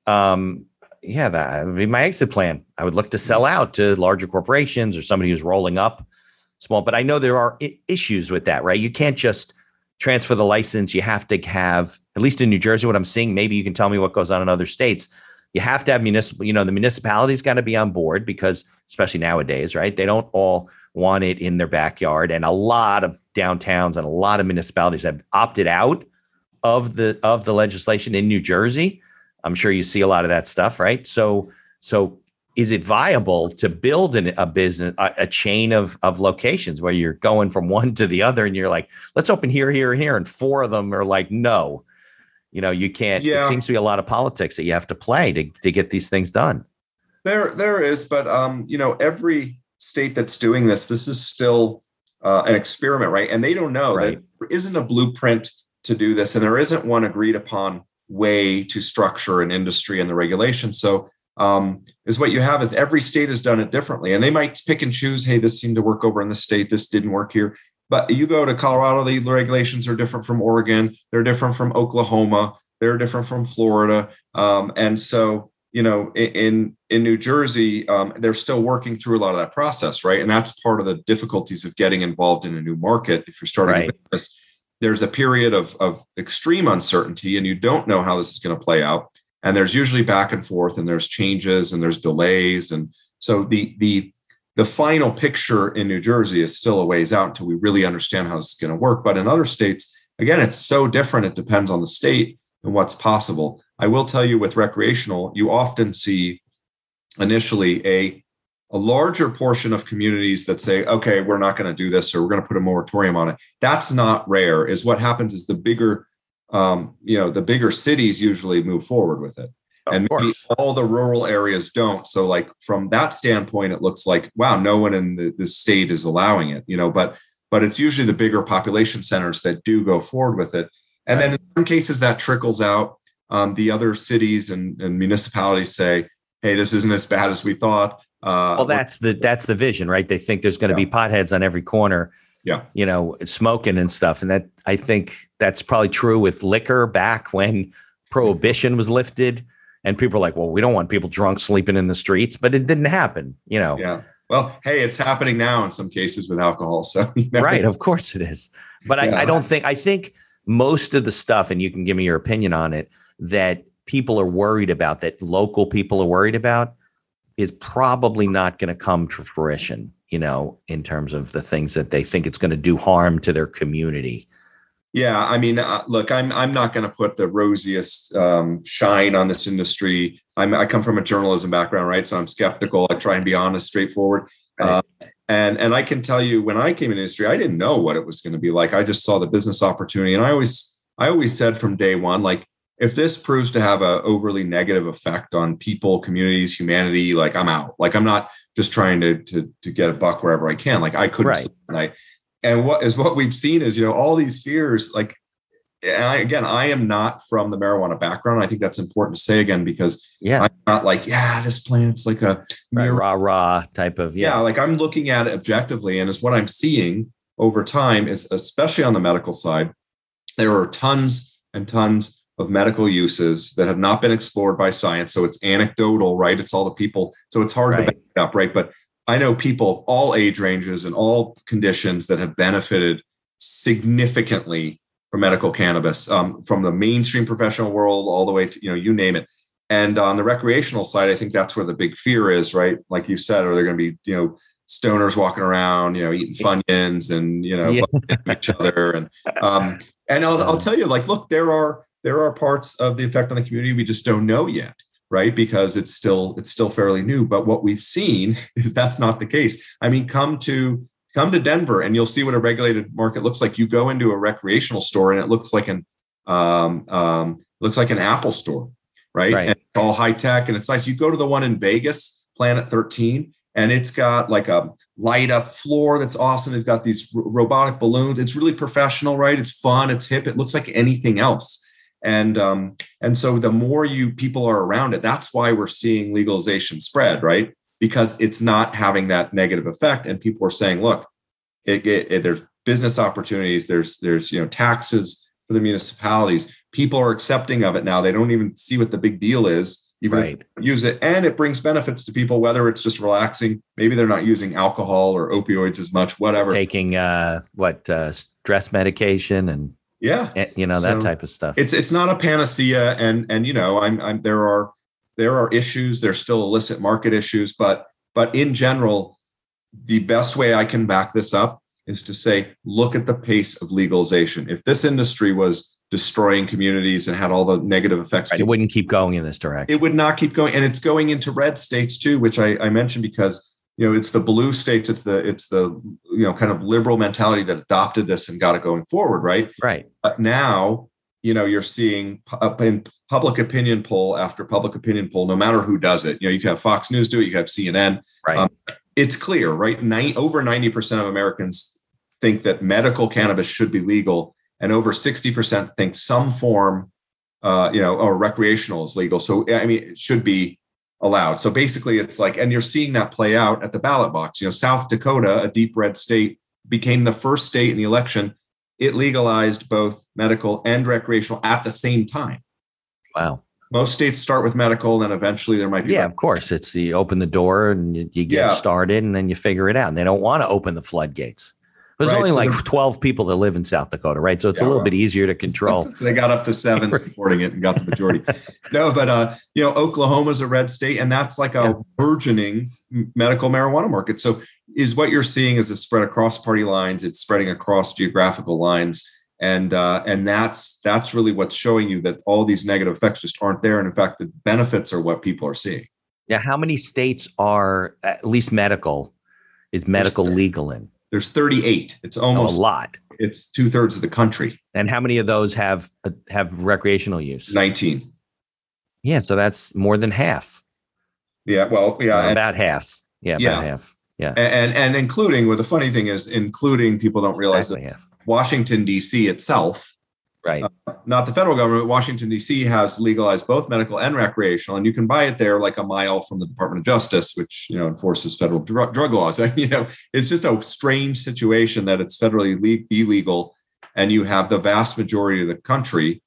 um, yeah, that would be my exit plan. I would look to sell out to larger corporations or somebody who's rolling up small. But I know there are I- issues with that, right? You can't just transfer the license. You have to have, at least in New Jersey, what I'm seeing. Maybe you can tell me what goes on in other states. You have to have municipal. You know, the municipality's got to be on board because, especially nowadays, right? They don't all want it in their backyard, and a lot of downtowns and a lot of municipalities have opted out of the of the legislation in New Jersey. I'm sure you see a lot of that stuff, right? So, so is it viable to build an, a business, a, a chain of of locations where you're going from one to the other, and you're like, let's open here, here, and here, and four of them are like, no, you know, you can't. Yeah. It seems to be a lot of politics that you have to play to to get these things done. There, there is, but um, you know, every state that's doing this, this is still uh, an experiment, right? And they don't know right. that there isn't a blueprint to do this, and there isn't one agreed upon way to structure an industry and the regulation. So um, is what you have is every state has done it differently, and they might pick and choose, hey, this seemed to work over in the state, this didn't work here. But you go to Colorado, the regulations are different from Oregon, they're different from Oklahoma, they're different from Florida. Um, and so you know, in in New Jersey, um, they're still working through a lot of that process, right? And that's part of the difficulties of getting involved in a new market. If you're starting right. a business, there's a period of of extreme uncertainty, and you don't know how this is going to play out. And there's usually back and forth, and there's changes, and there's delays, and so the the the final picture in New Jersey is still a ways out until we really understand how this is going to work. But in other states, again, it's so different. It depends on the state and what's possible. I will tell you with recreational, you often see initially a, a larger portion of communities that say, okay, we're not going to do this, or we're going to put a moratorium on it. That's not rare. Is what happens is the bigger, um, you know, the bigger cities usually move forward with it. Of and maybe course. all the rural areas don't. So like from that standpoint, it looks like, wow, no one in the, the state is allowing it, you know, but, but it's usually the bigger population centers that do go forward with it. And right. then in some cases that trickles out. Um, the other cities and, and municipalities say, hey, this isn't as bad as we thought. Uh, well, that's the that's the vision, right? They think there's going to yeah. be potheads on every corner, yeah, you know, smoking and stuff. And that I think that's probably true with liquor back when prohibition was lifted. And people are like, well, we don't want people drunk sleeping in the streets, but it didn't happen, you know. Yeah. Well, hey, it's happening now in some cases with alcohol. So you know. Right. Of course it is. But yeah. I, I don't think I think most of the stuff, and you can give me your opinion on it, that people are worried about, that local people are worried about, is probably not going to come to fruition, you know, in terms of the things that they think it's going to do harm to their community. Yeah. I mean, uh, look, I'm I'm not going to put the rosiest um, shine on this industry. I'm, I come from a journalism background, right? So I'm skeptical. I try and be honest, straightforward. Right. Uh, and, and I can tell you, when I came in the industry, I didn't know what it was going to be like. I just saw the business opportunity. And I always, I always said from day one, like, if this proves to have an overly negative effect on people, communities, humanity, like I'm out. Like I'm not just trying to to, to get a buck wherever I can. Like I couldn't. Right. And, I, and what is what we've seen is, you know, all these fears. Like, and I, again, I am not from the marijuana background. I think that's important to say again, because yeah, I'm not like, yeah, this plant's like a right, rah rah type of yeah. yeah. Like I'm looking at it objectively, and it's what I'm seeing over time is, especially on the medical side, there are tons and tons of medical uses that have not been explored by science. So it's anecdotal, right? It's all the people. So it's hard right. to back it up, right? But I know people of all age ranges and all conditions that have benefited significantly from medical cannabis, um, from the mainstream professional world all the way to, you know, you name it. And on the recreational side, I think that's where the big fear is, right? Like you said, are there going to be, you know, stoners walking around, you know, eating Funyuns and, you know, yeah. each other. And, um, and I'll, I'll tell you, like, look, there are, there are parts of the effect on the community we just don't know yet, right? Because it's still, it's still fairly new. But what we've seen is that's not the case. I mean, come to, come to Denver and you'll see what a regulated market looks like. You go into a recreational store and it looks like an, um, um, looks like an Apple store, right? right. And it's all high tech and it's nice. You go to the one in Vegas, Planet thirteen, and it's got like a light up floor that's awesome. They've got these r- robotic balloons. It's really professional, right? It's fun. It's hip. It looks like anything else. And um, and so the more you people are around it, that's why we're seeing legalization spread, right? Because it's not having that negative effect. And people are saying, look, it, it, it, there's business opportunities. There's there's you know taxes for the municipalities. People are accepting of it now. They don't even see what the big deal is. Even right. if they use it, and it brings benefits to people, whether it's just relaxing, maybe they're not using alcohol or opioids as much, whatever. Taking uh, what uh, stress medication and yeah, you know that so type of stuff. It's it's not a panacea, and and you know, I'm, I'm there are there are issues. There's still illicit market issues, but but in general, the best way I can back this up is to say, look at the pace of legalization. If this industry was destroying communities and had all the negative effects, right, it wouldn't keep going in this direction. It would not keep going, and it's going into red states too, which I, I mentioned because you know it's the blue states, it's the it's the you know kind of liberal mentality that adopted this and got it going forward, right? Right. But now you know you're seeing in public opinion poll after public opinion poll, no matter who does it. You know you can have Fox News do it, you can have C N N. Right. Um, it's clear, right? Nine, over ninety percent of Americans think that medical cannabis should be legal. And over sixty percent think some form, uh, you know, or recreational is legal. So, I mean, it should be allowed. So basically it's like, and you're seeing that play out at the ballot box. You know, South Dakota, a deep red state, became the first state in the election. It legalized both medical and recreational at the same time. Wow. Most states start with medical, then eventually there might be. Yeah, of course. It's the open the door and you, you get yeah. started and then you figure it out. And they don't want to open the floodgates. There's right, only so like twelve people that live in South Dakota, right? So it's yeah, a little well, bit easier to control. So they got up to seven supporting it and got the majority. No, but uh, you know, Oklahoma's a red state, and that's like a yeah. burgeoning medical marijuana market. So is what you're seeing is a spread across party lines. It's spreading across geographical lines, and uh, and that's that's really what's showing you that all these negative effects just aren't there. And in fact, the benefits are what people are seeing. Yeah, how many states are at least medical? Is medical legal in? There's thirty-eight. It's almost oh, a lot. It's two thirds of the country. And how many of those have uh, have recreational use? nineteen. Yeah, so that's more than half. Yeah, well, yeah, well, about and, half. Yeah, yeah, about half. Yeah, and, and and including. Well, the funny thing is, including people don't realize exactly that half. Washington D C itself, right? Uh, not the federal government. Washington D C has legalized both medical and recreational, and you can buy it there like a mile from the Department of Justice, which you know enforces federal dr- drug laws. And, you know, it's just a strange situation that it's federally le- illegal, and you have the vast majority of the country,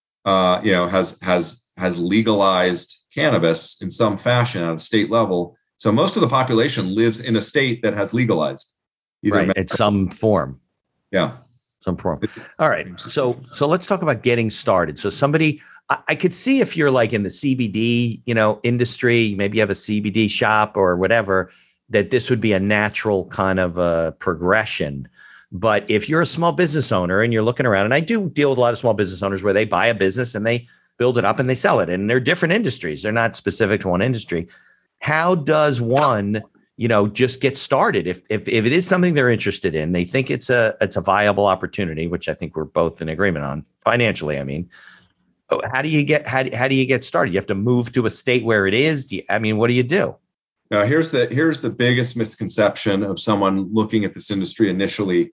uh, you know, has has has legalized cannabis in some fashion at a state level. So most of the population lives in a state that has legalized, either right? Medical- in some form. Yeah. Some form. All right. So so let's talk about getting started. So somebody, I, I could see if you're like in the C B D, you know, industry, maybe you have a C B D shop or whatever, that this would be a natural kind of a progression. But if you're a small business owner and you're looking around, and I do deal with a lot of small business owners where they buy a business and they build it up and they sell it. And they're different industries. They're not specific to one industry. How does one you know, just get started. If, if if it is something they're interested in, they think it's a it's a viable opportunity, which I think we're both in agreement on financially. I mean, how do you get how do, how do you get started? You have to move to a state where it is. Do you, I mean, what do you do? Now, here's the here's the biggest misconception of someone looking at this industry initially,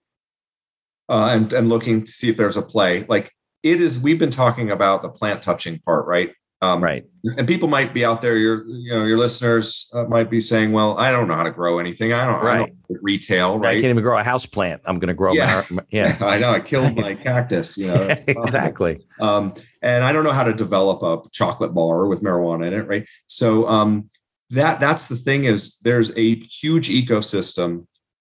uh, and and looking to see if there's a play. Like it is, we've been talking about the plant touching part, right? Um, Right. And people might be out there, your, you know, your listeners uh, might be saying, well, I don't know how to grow anything. I don't, I Right. don't know retail, I right? can't even grow a house plant. I'm going to grow. Yeah. Mar- yeah. I know. I killed my cactus, you know. That's impossible. Exactly. Um, and I don't know how to develop a chocolate bar with marijuana in it, right? So um, that that's the thing is there's a huge ecosystem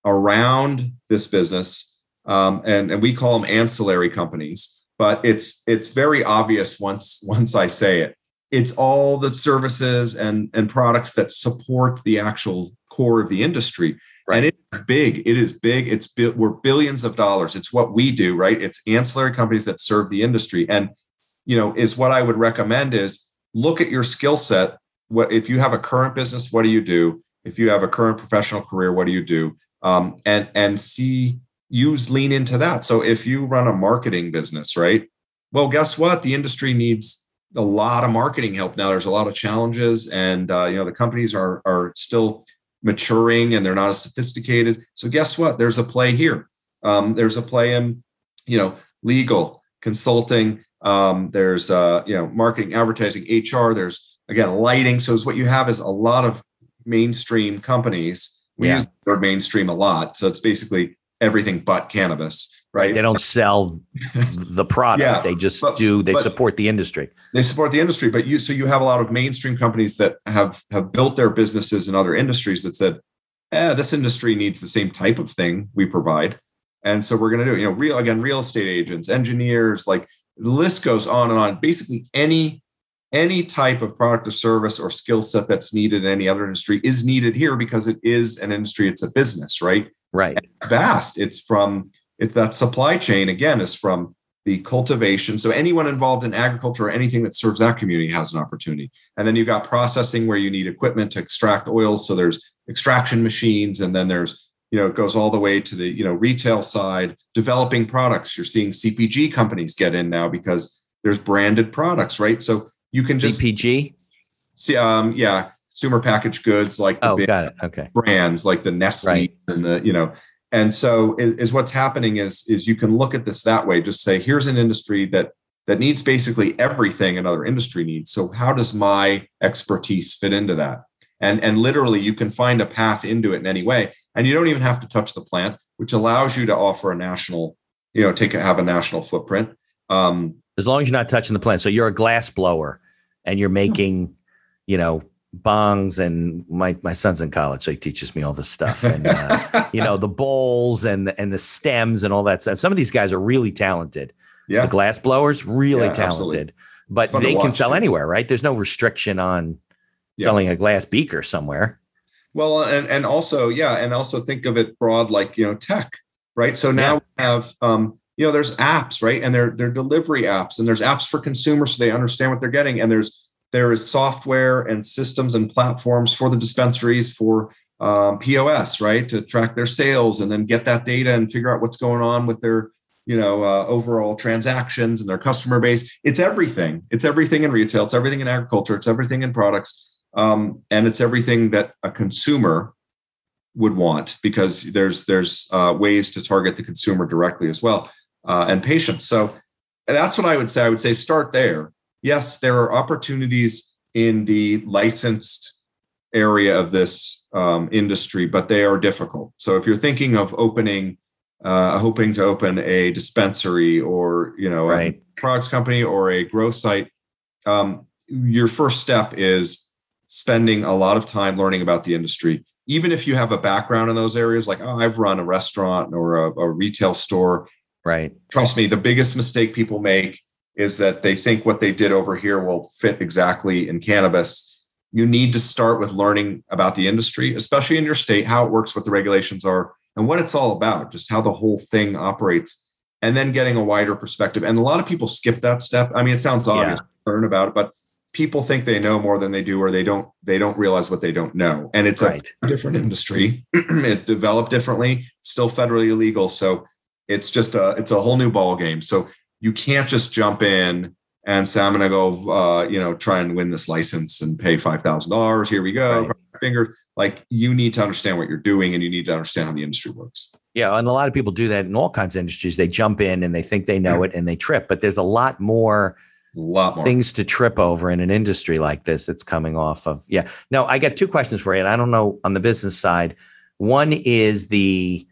around this business, um, and and we call them ancillary companies. But it's it's very obvious once once I say it. It's all the services and and products that support the actual core of the industry. Right. And it's big. It is big. It's we're billions of dollars. It's what we do, right? It's ancillary companies that serve the industry. And, you know, is what I would recommend is look at your skill set. What if you have a current business? What do you do? If you have a current professional career, what do you do? Um, and and see, use lean into that. So if you run a marketing business, right? Well, guess what? The industry needs a lot of marketing help now. There's a lot of challenges, and uh, you know the companies are are still maturing and they're not as sophisticated. So guess what? There's a play here. Um, there's a play in, you know, legal, consulting. Um, there's uh, you know, marketing, advertising, H R. There's again lighting. So it's what you have is a lot of mainstream companies. We Yeah. use the word mainstream a lot. So it's basically everything but cannabis. Right. They don't sell the product. Yeah, they just but, do. They but support the industry. They support the industry. But you, so you have a lot of mainstream companies that have, have built their businesses in other industries that said, eh, this industry needs the same type of thing we provide. And so we're going to do, you know, real, again, real estate agents, engineers, like the list goes on and on. Basically any, any type of product or service or skill set that's needed in any other industry is needed here because it is an industry. It's a business, right? Right. And it's vast. It's from, If that supply chain, again, is from the cultivation. So anyone involved in agriculture or anything that serves that community has an opportunity. And then you've got processing where you need equipment to extract oils. So there's extraction machines. And then there's, you know, it goes all the way to the, you know, retail side, developing products. You're seeing C P G companies get in now because there's branded products, right? So you can just C P G? See, um, yeah, consumer packaged goods like the oh, big got it. Okay. brands like the Nestle Right. and the, you know, And so is, is what's happening is, is you can look at this that way, just say, here's an industry that that needs basically everything another industry needs. So how does my expertise fit into that? And, and literally you can find a path into it in any way. And you don't even have to touch the plant, which allows you to offer a national, you know, take have a national footprint. Um, As long as you're not touching the plant. So you're a glass blower and you're making, you know, bongs, and my my son's in college, so he teaches me all this stuff, and uh, you know, the bowls and the, and the stems and all that stuff. Some of these guys are really talented. yeah. The glass blowers, really Yeah, talented, but Fun to they can watch, sell too. anywhere, right? There's no restriction on Yeah. selling a glass beaker somewhere. Well, and, and also, yeah. And also think of it broad, like, you know, tech, right? So now Yeah. we have, um, you know, there's apps, right? And they're, they're delivery apps, and there's apps for consumers so they understand what they're getting. And there's, there is software and systems and platforms for the dispensaries for um, P O S, right? To track their sales and then get that data and figure out what's going on with their, you know, uh, overall transactions and their customer base. It's everything. It's everything in retail. It's everything in agriculture. It's everything in products. Um, and it's everything that a consumer would want, because there's, there's uh, ways to target the consumer directly as well, uh, and patients. So that's what I would say. I would say start there. Yes, there are opportunities in the licensed area of this um, industry, but they are difficult. So if you're thinking of opening, uh, hoping to open a dispensary or, you know, Right. a products company or a grow site, um, your first step is spending a lot of time learning about the industry. Even if you have a background in those areas, like, oh, I've run a restaurant or a, a retail store. Right. Trust me, the biggest mistake people make is that they think what they did over here will fit exactly in cannabis. You need to start with learning about the industry, especially in your state, how it works, what the regulations are, and what it's all about, just how the whole thing operates, and then getting a wider perspective. And a lot of people skip that step. I mean, it sounds obvious to learn about it, but people think they know more than they do, or they don't, they don't realize what they don't know. And it's Right. a different industry. It developed differently, still federally illegal. So it's just a, it's a whole new ball game. So you can't just jump in and say, I'm going to go, uh, you know, try and win this license and pay five thousand dollars. Here we go. Right. Finger. Like, you need to understand what you're doing, and you need to understand how the industry works. Yeah. And a lot of people do that in all kinds of industries. They jump in and they think they know it and they trip, but there's a lot more lot more things to trip over in an industry like this. It's coming off of, yeah. No, I got two questions for you. And I don't know on the business side. One is the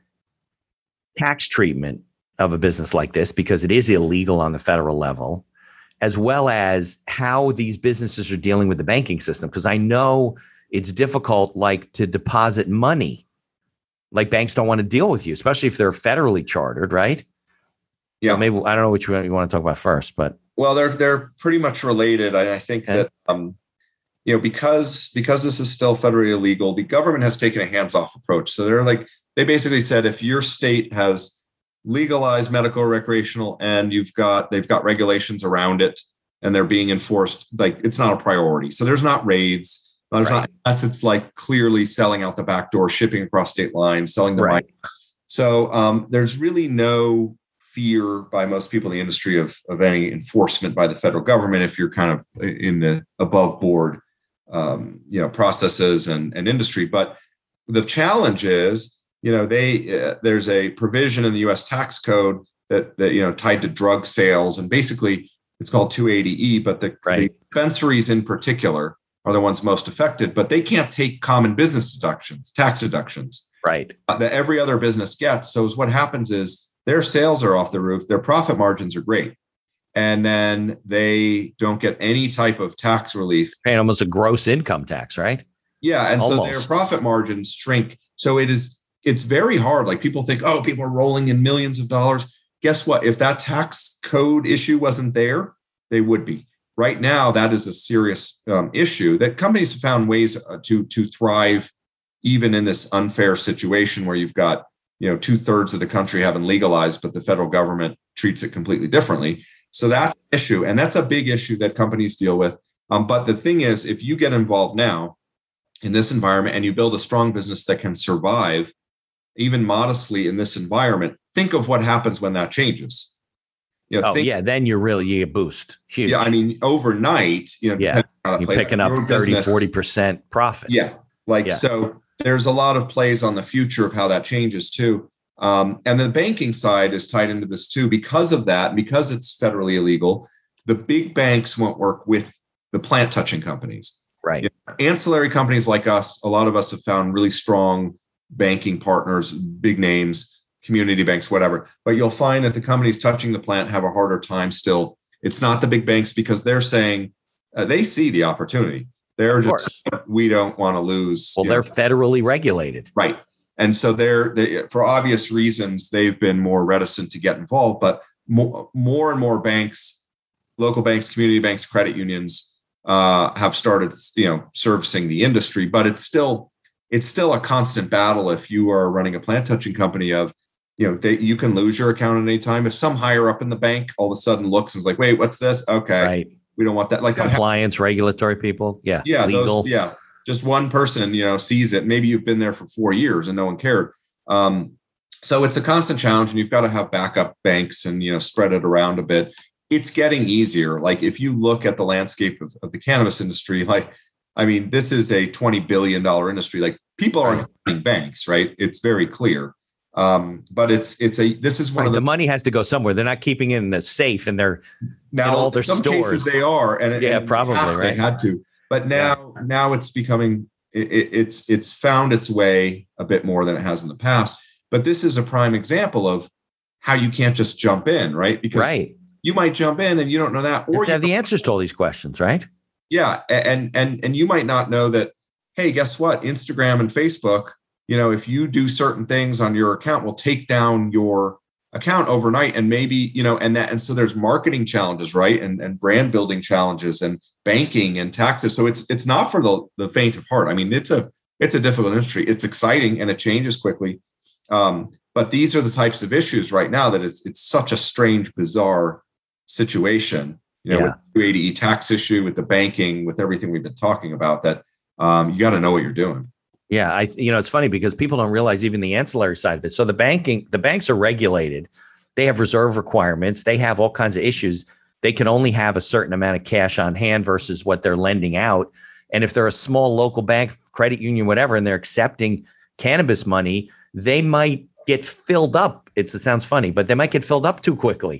tax treatment of a business like this, because it is illegal on the federal level, as well as how these businesses are dealing with the banking system. Because I know it's difficult, like to deposit money. Like banks don't want to deal with you, especially if they're federally chartered, right? Yeah. So maybe, I don't know which one you want to talk about first, but. Well, they're they're pretty much related. I, I think Okay. that um, you know, because because this is still federally illegal, the government has taken a hands-off approach. So they're like, they basically said, if your state has legalized medical, recreational, and you've got they've got regulations around it, and they're being enforced, like it's not a priority. So there's not raids. There's Right. not, unless it's like clearly selling out the back door, shipping across state lines, selling the Right. money. So um, there's really no fear by most people in the industry of, of any enforcement by the federal government if you're kind of in the above board, um, you know, processes and, and industry. But the challenge is, you know, they uh, there's a provision in the U S tax code that, that you know tied to drug sales, and basically it's called two eighty E. But the, Right. the dispensaries in particular are the ones most affected, but they can't take common business deductions, tax deductions Right. uh, that every other business gets. So what happens is their sales are off the roof, their profit margins are great, and then they don't get any type of tax relief. Paying almost a gross income tax, right? Yeah, and so their Almost. profit margins shrink. So it is it's very hard. Like people think, oh, people are rolling in millions of dollars. Guess what? If that tax code issue wasn't there, they would be. Right now, that is a serious um, issue that companies have found ways uh, to to thrive, even in this unfair situation where you've got, you know, two thirds of the country haven't legalized, but the federal government treats it completely differently. So that's an issue, and that's a big issue that companies deal with. Um, but the thing is, if you get involved now in this environment and you build a strong business that can survive, even modestly in this environment, think of what happens when that changes. You know, Oh, think, yeah. Then you're really, you get a boost. Huge. yeah, I mean, overnight, you know, Yeah. depending on how that You're plays out, picking up your own thirty, business- forty percent profit. Yeah. Like, Yeah. so there's a lot of plays on the future of how that changes too. Um, and the banking side is tied into this too. Because of that, because it's federally illegal, the big banks won't work with the plant touching companies. Right. You know, ancillary companies like us, a lot of us have found really strong banking partners, big names, community banks, whatever. But you'll find that the companies touching the plant have a harder time still. It's not the big banks because they're saying uh, they see the opportunity. They're Of just, course. we don't want to lose. Well, you they're know, federally regulated. right. And so they're, they, for obvious reasons, they've been more reticent to get involved. But more, more and more banks, local banks, community banks, credit unions uh, have started, you know, servicing the industry. But it's still, it's still a constant battle if you are running a plant touching company of, you know, they, you can lose your account at any time. If some higher up in the bank all of a sudden looks and is like, wait, what's this? Okay, Right. we don't want that. Like that happens. Compliance, regulatory people. Yeah. Yeah, Legal. those, yeah. Just one person, you know, sees it. Maybe you've been there for four years and no one cared. Um, so it's a constant challenge, and you've got to have backup banks and, you know, spread it around a bit. It's getting easier. Like if you look at the landscape of, of the cannabis industry, like, I mean, this is a twenty billion dollars industry. Like people aren't hitting banks, right? It's very clear. Um, but it's it's a this is one Right. of the, The money has to go somewhere. They're not keeping it in the safe, and they're now in all their in some stores. cases they are, and Yeah, and in the probably, past right? they had to, but now now it's becoming it, it- it's it's found its way a bit more than it has in the past. But this is a prime example of how you can't just jump in, right? Because right. you might jump in and you don't know that, You or have to you have the answers to all these questions, right? yeah, and and and you might not know that. Hey, guess what? Instagram and Facebook, you know, if you do certain things on your account, will take down your account overnight, and maybe, you know, and that, and so there's marketing challenges, right, and and brand building challenges, and banking and taxes. So it's it's not for the the faint of heart. I mean, it's a it's a difficult industry. It's exciting and it changes quickly, um, but these are the types of issues right now that it's it's such a strange, bizarre situation. You know, Yeah. with the two eighty E tax issue, with the banking, with everything we've been talking about, that um, you got to know what you're doing. Yeah, I you know it's funny because people don't realize even the ancillary side of it. So the banking, the banks are regulated. They have reserve requirements. They have all kinds of issues. They can only have a certain amount of cash on hand versus what they're lending out. And if they're a small local bank, credit union, whatever, and they're accepting cannabis money, they might get filled up. It's, it sounds funny, but they might get filled up too quickly.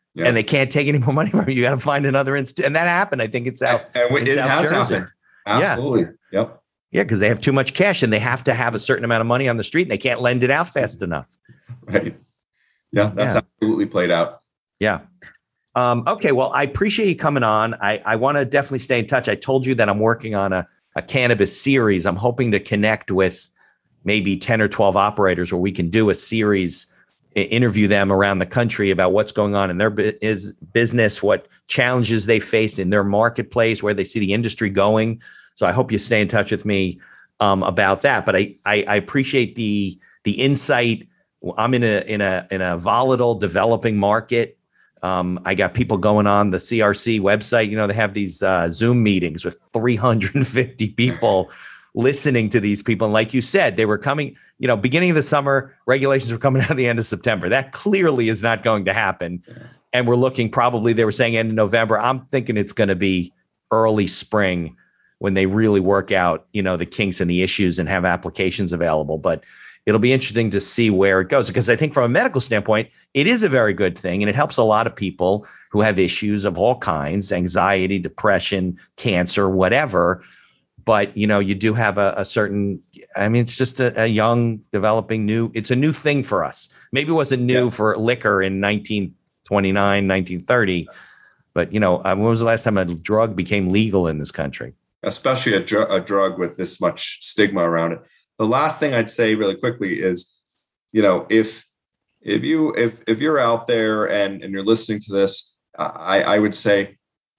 Yeah. and they can't take any more money from you. You got to find another institute. And that happened, I think, in South, and, and in it South has Jersey. happened. Absolutely. Yeah. Yep. Yeah, because they have too much cash and they have to have a certain amount of money on the street and they can't lend it out fast enough. Right. Yeah, that's Yeah. absolutely played out. Yeah. Um, okay. Well, I appreciate you coming on. I, I want to definitely stay in touch. I told you that I'm working on a, a cannabis series. I'm hoping to connect with maybe ten or twelve operators where we can do a series, interview them around the country about what's going on in their bu- is business, what challenges they faced in their marketplace, where they see the industry going. So I hope you stay in touch with me um, about that. But I, I I appreciate the the insight. I'm in a in a in a volatile, developing market. Um, I got people going on the C R C website. You know, they have these uh, Zoom meetings with three hundred fifty people listening to these people. And like you said, they were coming, you know, beginning of the summer, regulations were coming out at the end of September. That clearly is not going to happen. And we're looking probably, they were saying end of November. I'm thinking it's going to be early spring when they really work out, you know, the kinks and the issues and have applications available. But it'll be interesting to see where it goes, because I think from a medical standpoint, it is a very good thing. And it helps a lot of people who have issues of all kinds, anxiety, depression, cancer, whatever. But, you know, you do have a, a certain, I mean, it's just a, a young, developing new, it's a new thing for us. Maybe it wasn't new yeah. for liquor in nineteen twenty-nine, nineteen thirty. But, you know, when was the last time a drug became legal in this country? Especially a, dr- a drug with this much stigma around it. The last thing I'd say really quickly is, you know, if if you if if you're out there and, and you're listening to this, I, I would say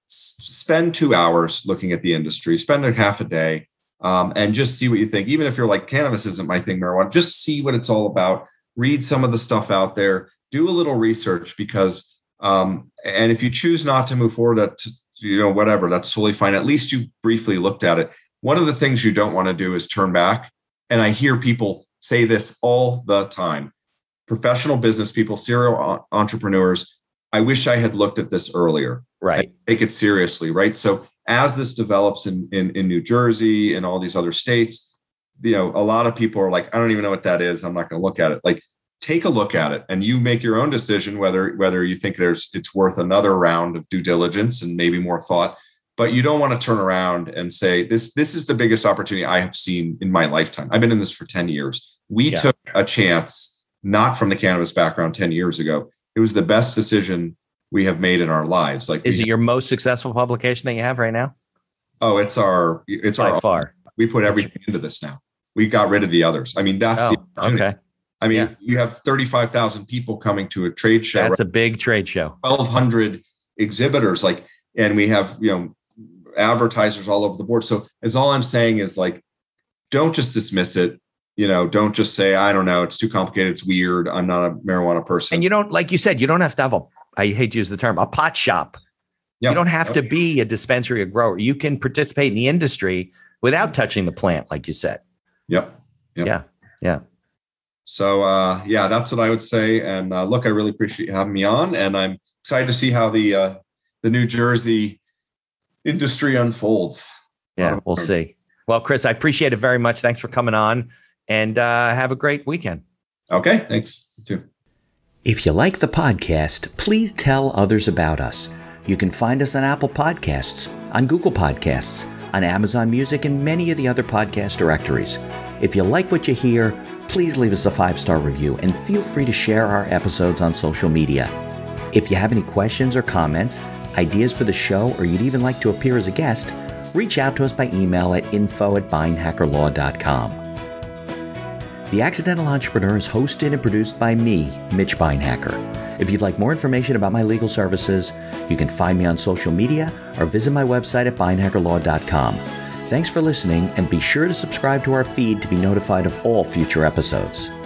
spend two hours looking at the industry, spend a half a day, um, and just see what you think. Even if you're like, cannabis isn't my thing, marijuana, just see what it's all about. Read some of the stuff out there. Do a little research, because um, and if you choose not to move forward, that you know whatever, that's totally fine. At least you briefly looked at it. One of the things you don't want to do is turn back. And I hear people say this all the time. Professional business people, serial entrepreneurs, I wish I had looked at this earlier. Right. Take it seriously, right? So as this develops in, in, in New Jersey and all these other states, you know, a lot of people are like, I don't even know what that is. I'm not going to look at it. Like, take a look at it and you make your own decision whether whether you think there's it's worth another round of due diligence and maybe more thought. But you don't want to turn around and say, this, this is the biggest opportunity I have seen in my lifetime. I've been in this for ten years. We yeah. took a chance, not from the cannabis background ten years ago. It was the best decision we have made in our lives. Like, is it have, your most successful publication that you have right now? Oh, it's our, it's By our, far. We put everything into this now. We got rid of the others. I mean, that's oh, the opportunity. Okay. I mean, yeah. you have thirty-five thousand people coming to a trade show. That's right? a big trade show. twelve hundred exhibitors, like, and we have, you know, advertisers all over the board. So as all I'm saying is, like, don't just dismiss it. You know, don't just say, I don't know, it's too complicated, it's weird, I'm not a marijuana person. And you don't, like you said, you don't have to have a, I hate to use the term, a pot shop. Yep. You don't have to be a dispensary or grower. You can participate in the industry without touching the plant, like you said. Yep. yep. Yeah. Yeah. So, uh, yeah, that's what I would say. And uh, look, I really appreciate you having me on, and I'm excited to see how the uh, the New Jersey industry unfolds. Yeah, we'll see. Well, Chris, I appreciate it very much. Thanks for coming on, and uh, have a great weekend. Okay, thanks. You too. If you like the podcast, please tell others about us. You can find us on Apple Podcasts, on Google Podcasts, on Amazon Music, and many of the other podcast directories. If you like what you hear, please leave us a five-star review and feel free to share our episodes on social media. If you have any questions or comments, ideas for the show, or you'd even like to appear as a guest, reach out to us by email at info at beinhacker law dot com. The Accidental Entrepreneur is hosted and produced by me, Mitch Beinhacker. If you'd like more information about my legal services, you can find me on social media or visit my website at beinhacker law dot com. Thanks for listening, and be sure to subscribe to our feed to be notified of all future episodes.